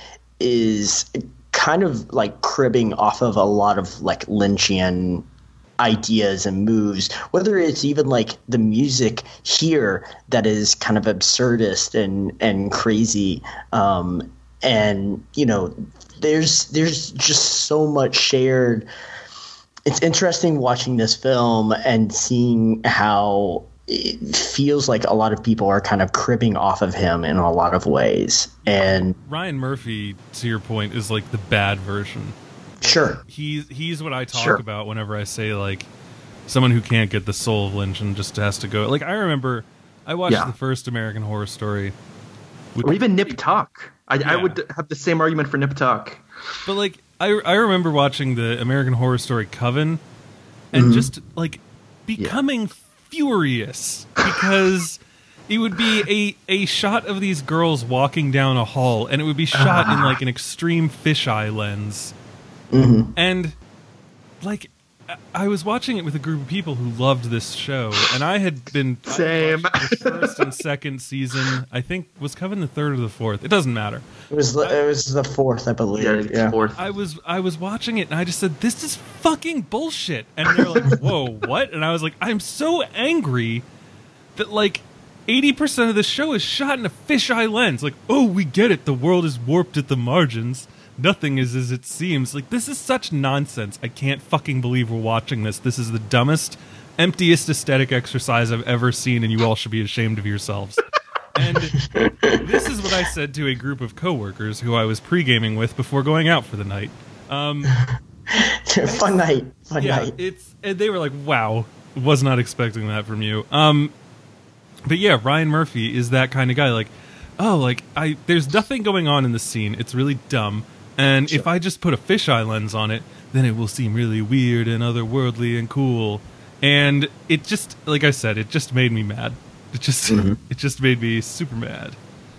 is kind of like cribbing off of a lot of like Lynchian ideas and moves. Whether it's even like the music here that is kind of absurdist and and crazy, um, and you know, there's there's just so much shared. It's interesting watching this film and seeing how it feels like a lot of people are kind of cribbing off of him in a lot of ways. And Ryan Murphy, to your point, is like the bad version. sure, He's he's what I talk Sure. about whenever I say like someone who can't get the soul of Lynch and just has to go. Like I remember I watched Yeah. the first American Horror Story with Or even Nip Tuck. I, I Yeah. would have the same argument for Nip Tuck. But like I I remember watching the American Horror Story Coven and Mm-hmm. just like becoming furious because it would be a a shot of these girls walking down a hall and it would be shot Ah. in like an extreme fisheye lens. Mm-hmm. And like I- I was watching it with a group of people who loved this show, and I had been I had Same. watched the first and second season. I think was Coven the third or the fourth. It doesn't matter. it was the, it was the fourth, I believe. Yeah, Yeah, it's fourth. I was I was watching it and I just said, "This is fucking bullshit." And they're like, "Whoa, what?" And I was like, "I'm so angry that like eighty percent of the show is shot in a fisheye lens. Like, oh, we get it. The world is warped at the margins. Nothing is as it seems. Like, this is such nonsense. I can't fucking believe we're watching this. This is the dumbest, emptiest aesthetic exercise I've ever seen, and you all should be ashamed of yourselves." And this is what I said to a group of coworkers who I was pre-gaming with before going out for the night. Um, fun night, fun yeah, night. it's and they were like, "Wow, was not expecting that from you." Um, but yeah, Ryan Murphy is that kind of guy. Like, oh, like I there's nothing going on in this scene. It's really dumb, and if I just put a fisheye lens on it, then it will seem really weird and otherworldly and cool. And it just, like I said, it just made me mad. It just, Mm-hmm. it just made me super mad.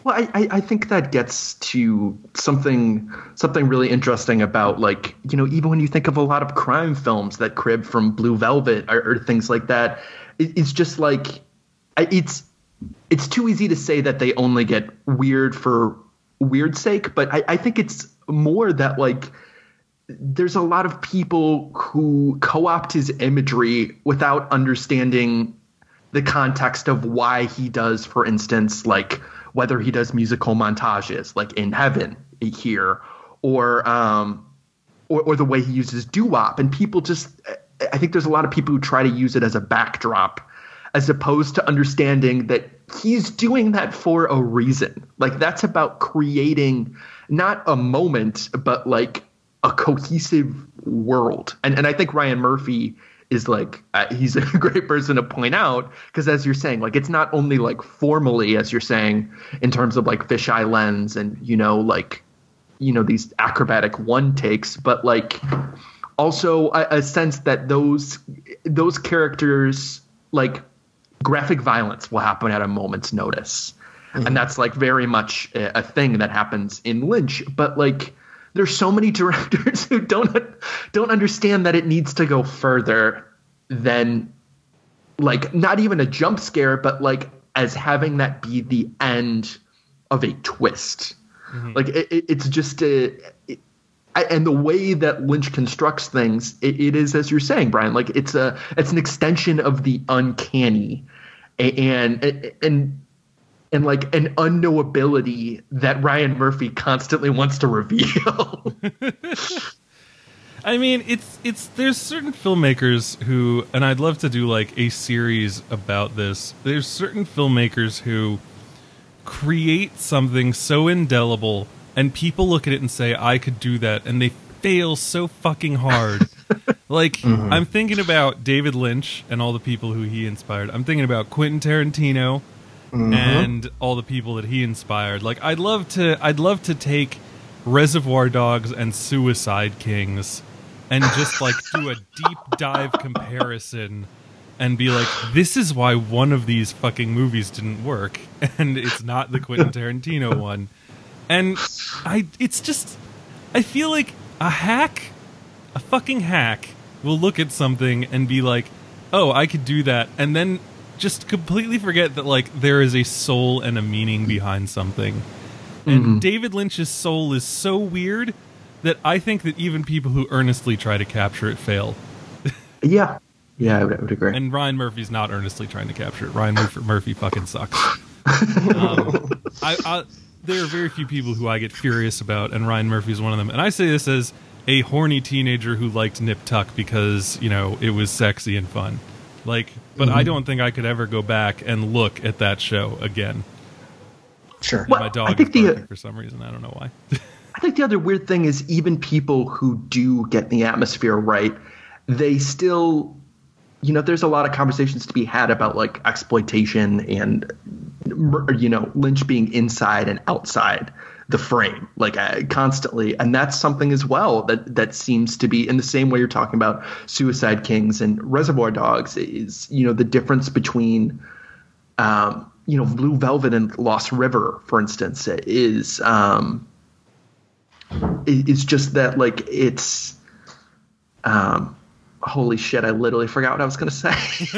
Well, I, I I think that gets to something something really interesting about, like, you know, even when you think of a lot of crime films that crib from Blue Velvet or, or things like that, it, it's just like I- it's it's too easy to say that they only get weird for weird sake, but I, I think it's more that, like, there's a lot of people who co-opt his imagery without understanding the context of why he does, for instance, like whether he does musical montages like in Heaven here, or um, or, or the way he uses doo-wop. And people just, I think there's a lot of people who try to use it as a backdrop, as opposed to understanding that he's doing that for a reason. Like, that's about creating not a moment, but like a cohesive world. And and I think Ryan Murphy is like, uh, he's a great person to point out, because as you're saying, like, it's not only like formally, as you're saying, in terms of like fisheye lens and, you know, like, you know, these acrobatic one takes, but like also a, a sense that those those characters, like, graphic violence will happen at a moment's notice. Mm-hmm. And that's like very much a, a thing that happens in Lynch. But like, there's so many directors who don't don't understand that it needs to go further than, like, not even a jump scare, but like as having that be the end of a twist. Mm-hmm. Like it, it, it's just a, it, and the way that Lynch constructs things, it, it is, as you're saying, Brian, like it's a it's an extension of the uncanny, and and. and And like an unknowability that Ryan Murphy constantly wants to reveal. I mean, it's it's there's certain filmmakers who, and I'd love to do like a series about this. There's certain filmmakers who create something so indelible, and people look at it and say, "I could do that," and they fail so fucking hard. Like, mm-hmm. I'm thinking about David Lynch and all the people who he inspired. I'm thinking about Quentin Tarantino. Mm-hmm. And all the people that he inspired. Like, I'd love to, I'd love to take Reservoir Dogs and Suicide Kings, and just like do a deep dive comparison, and be like, this is why one of these fucking movies didn't work, and it's not the Quentin Tarantino one. And I, it's just, I feel like a hack, a fucking hack, will look at something and be like, oh, I could do that, and then just completely forget that, like, there is a soul and a meaning behind something. And mm-hmm. David Lynch's soul is so weird that I think that even people who earnestly try to capture it fail. Yeah. Yeah, I would, I would agree. And Ryan Murphy's not earnestly trying to capture it. Ryan Murphy, Murphy fucking sucks. um, I, I, there are very few people who I get furious about, and Ryan Murphy's one of them. And I say this as a horny teenager who liked Nip Tuck because, you know, it was sexy and fun. Like, but mm-hmm. I don't think I could ever go back and look at that show again. Sure. Well, my dog I is think barking the, for some reason. I don't know why. I think the other weird thing is, even people who do get the atmosphere right, they still, you know, there's a lot of conversations to be had about like exploitation and, you know, Lynch being inside and outside the frame, like uh, constantly. And that's something as well that that seems to be, in the same way you're talking about Suicide Kings and Reservoir Dogs, is, you know, the difference between, um, you know, Blue Velvet and Lost River, for instance, is um, is just that, like, it's, um, holy shit, I literally forgot what I was going to say.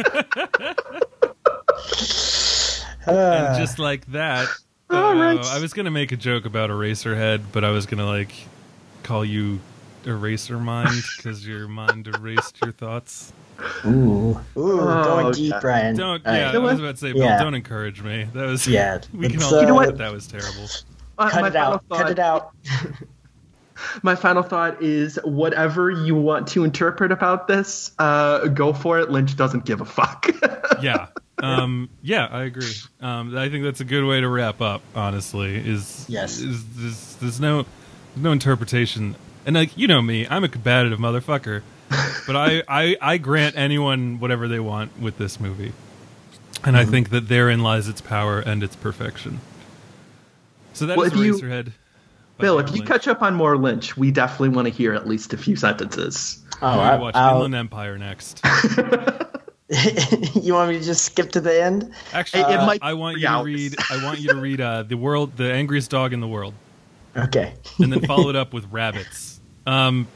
And just like that, All uh, right. I was going to make a joke about Eraserhead, but I was going to, like, call you Eraser Mind because your mind erased your thoughts. Ooh, ooh, Oh, going deep, yeah. Brian. Don't, All yeah, right. I was about to say, Bill, Yeah. don't encourage me. That was, Yeah, we can it's, all uh, admit You know what? that was terrible. Uh, Cut my it final out. thought- Cut it out. My final thought is, whatever you want to interpret about this, uh, go for it. Lynch doesn't give a fuck. Yeah. Um, yeah, I agree. Um, I think that's a good way to wrap up, honestly, is, Yes. is, is there's no, there's no interpretation. And, like, you know me, I'm a combative motherfucker, but I, I, I grant anyone whatever they want with this movie. And Mm-hmm. I think that therein lies its power and its perfection. So that Well, is if you- Eraserhead. by Bill, David if you Lynch. catch up on more Lynch, we definitely want to hear at least a few sentences. Oh, We're I, gonna watch I'll, Inland Empire next. You want me to just skip to the end? Actually, It- it uh, might be I want three you to hours. read. I want you to read uh, the world, the angriest dog in the world, Okay. and then follow it up with rabbits. Um,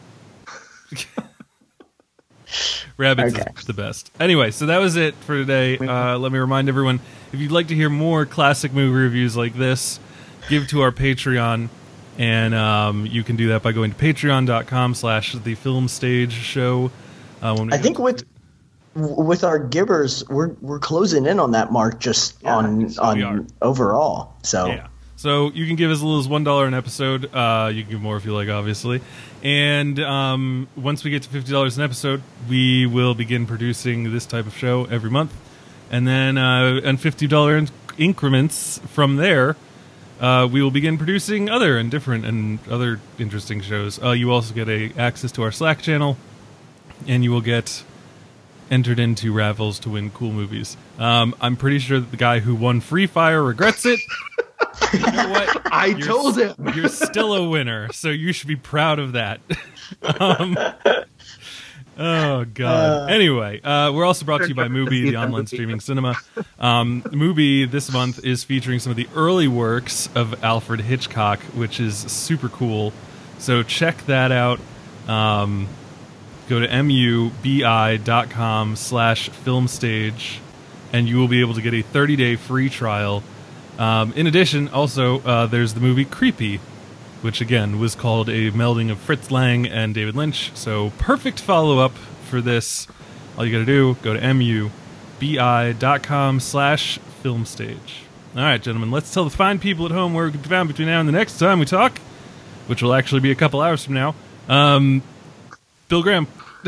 rabbits Okay. is the best. Anyway, so that was it for today. Uh, let me remind everyone: if you'd like to hear more classic movie reviews like this, give to our Patreon, and um, you can do that by going to patreon dot com slash the film stage show. Uh, when we I get think to- with with our givers, we're we're closing in on that mark just on we are. on overall. So Yeah. So you can give as little as one dollar an episode. Uh, you can give more if you like, obviously. And um, once we get to fifty dollars an episode, we will begin producing this type of show every month. And then, uh, and fifty dollars in- increments from there, uh, we will begin producing other and different and other interesting shows. Uh, you also get a access to our Slack channel, and you will get entered into raffles to win cool movies. Um, I'm pretty sure that the guy who won Free Fire regrets it. You know what? I You're told s- him. You're still a winner, so you should be proud of that. um, oh, God. anyway, uh, we're also brought to you by Mubi, the online streaming cinema. Um, Mubi this month is featuring some of the early works of Alfred Hitchcock, which is super cool. So check that out. Um, go to mubi.com slash film stage, and you will be able to get a thirty-day free trial. Um, in addition, also, uh, there's the movie Creepy, which, again, was called a melding of Fritz Lang and David Lynch. So perfect follow-up for this. All you got to do, go to mubi.com slash film stage. All right, gentlemen, let's tell the fine people at home where we can be found between now and the next time we talk, which will actually be a couple hours from now. Um, Bill Graham.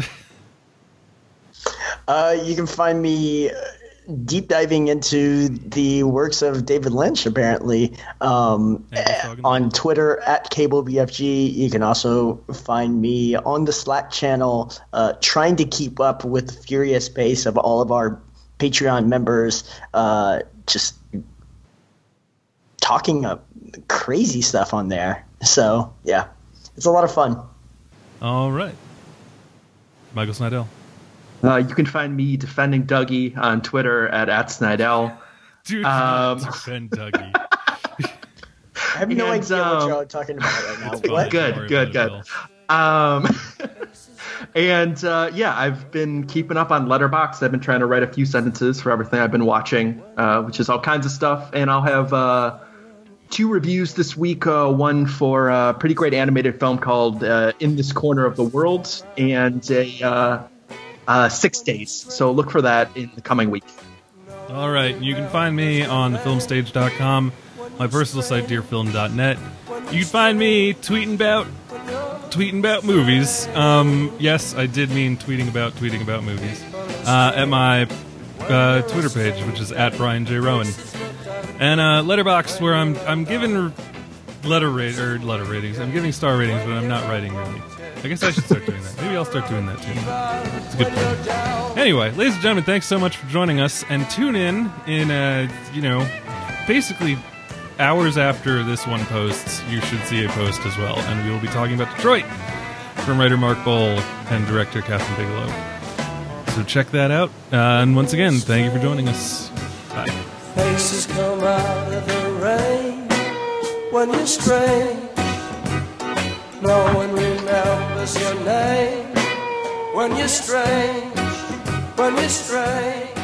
Uh, you can find me uh, deep diving into the works of David Lynch, apparently, um, Thank you for talking. on Twitter at CableBFG. You can also find me on the Slack channel, uh, trying to keep up with the furious pace of all of our Patreon members, uh, just talking up crazy stuff on there. So, yeah, it's a lot of fun. All right. Michael Snydell. Uh, you can find me defending Dougie on Twitter at, at Snydell. Dude, Um, defend Dougie. I have no And, idea what um, y'all are talking about right now. Fine, What? Good, don't worry good, about it, good. Bill. Um, and uh, yeah, I've been keeping up on Letterboxd. I've been trying to write a few sentences for everything I've been watching, uh, which is all kinds of stuff. And I'll have uh, two reviews this week. Uh, one for a pretty great animated film called uh, In This Corner of the World, and a uh, uh, Six Days. So look for that in the coming week. All right. You can find me on the film stage dot com, my personal site, dear film dot net. You can find me tweeting about tweeting about movies. Um, yes, I did mean tweeting about tweeting about movies. Uh, at my uh, Twitter page, which is at Brian J. Rowan. And uh, Letterboxd, where I'm I'm giving letter rate or letter ratings. I'm giving star ratings, but I'm not writing really. I guess I should start doing that. Maybe I'll start doing that too. It's a good plan. Anyway, ladies and gentlemen, thanks so much for joining us, and tune in in uh, you know, basically hours after this one posts, you should see a post as well, and we will be talking about Detroit from writer Mark Bowl and director Catherine Bigelow. So check that out, uh, and once again, thank you for joining us. Bye. Faces come out of the rain when you stray. No one remembers your name when you stray, when you stray.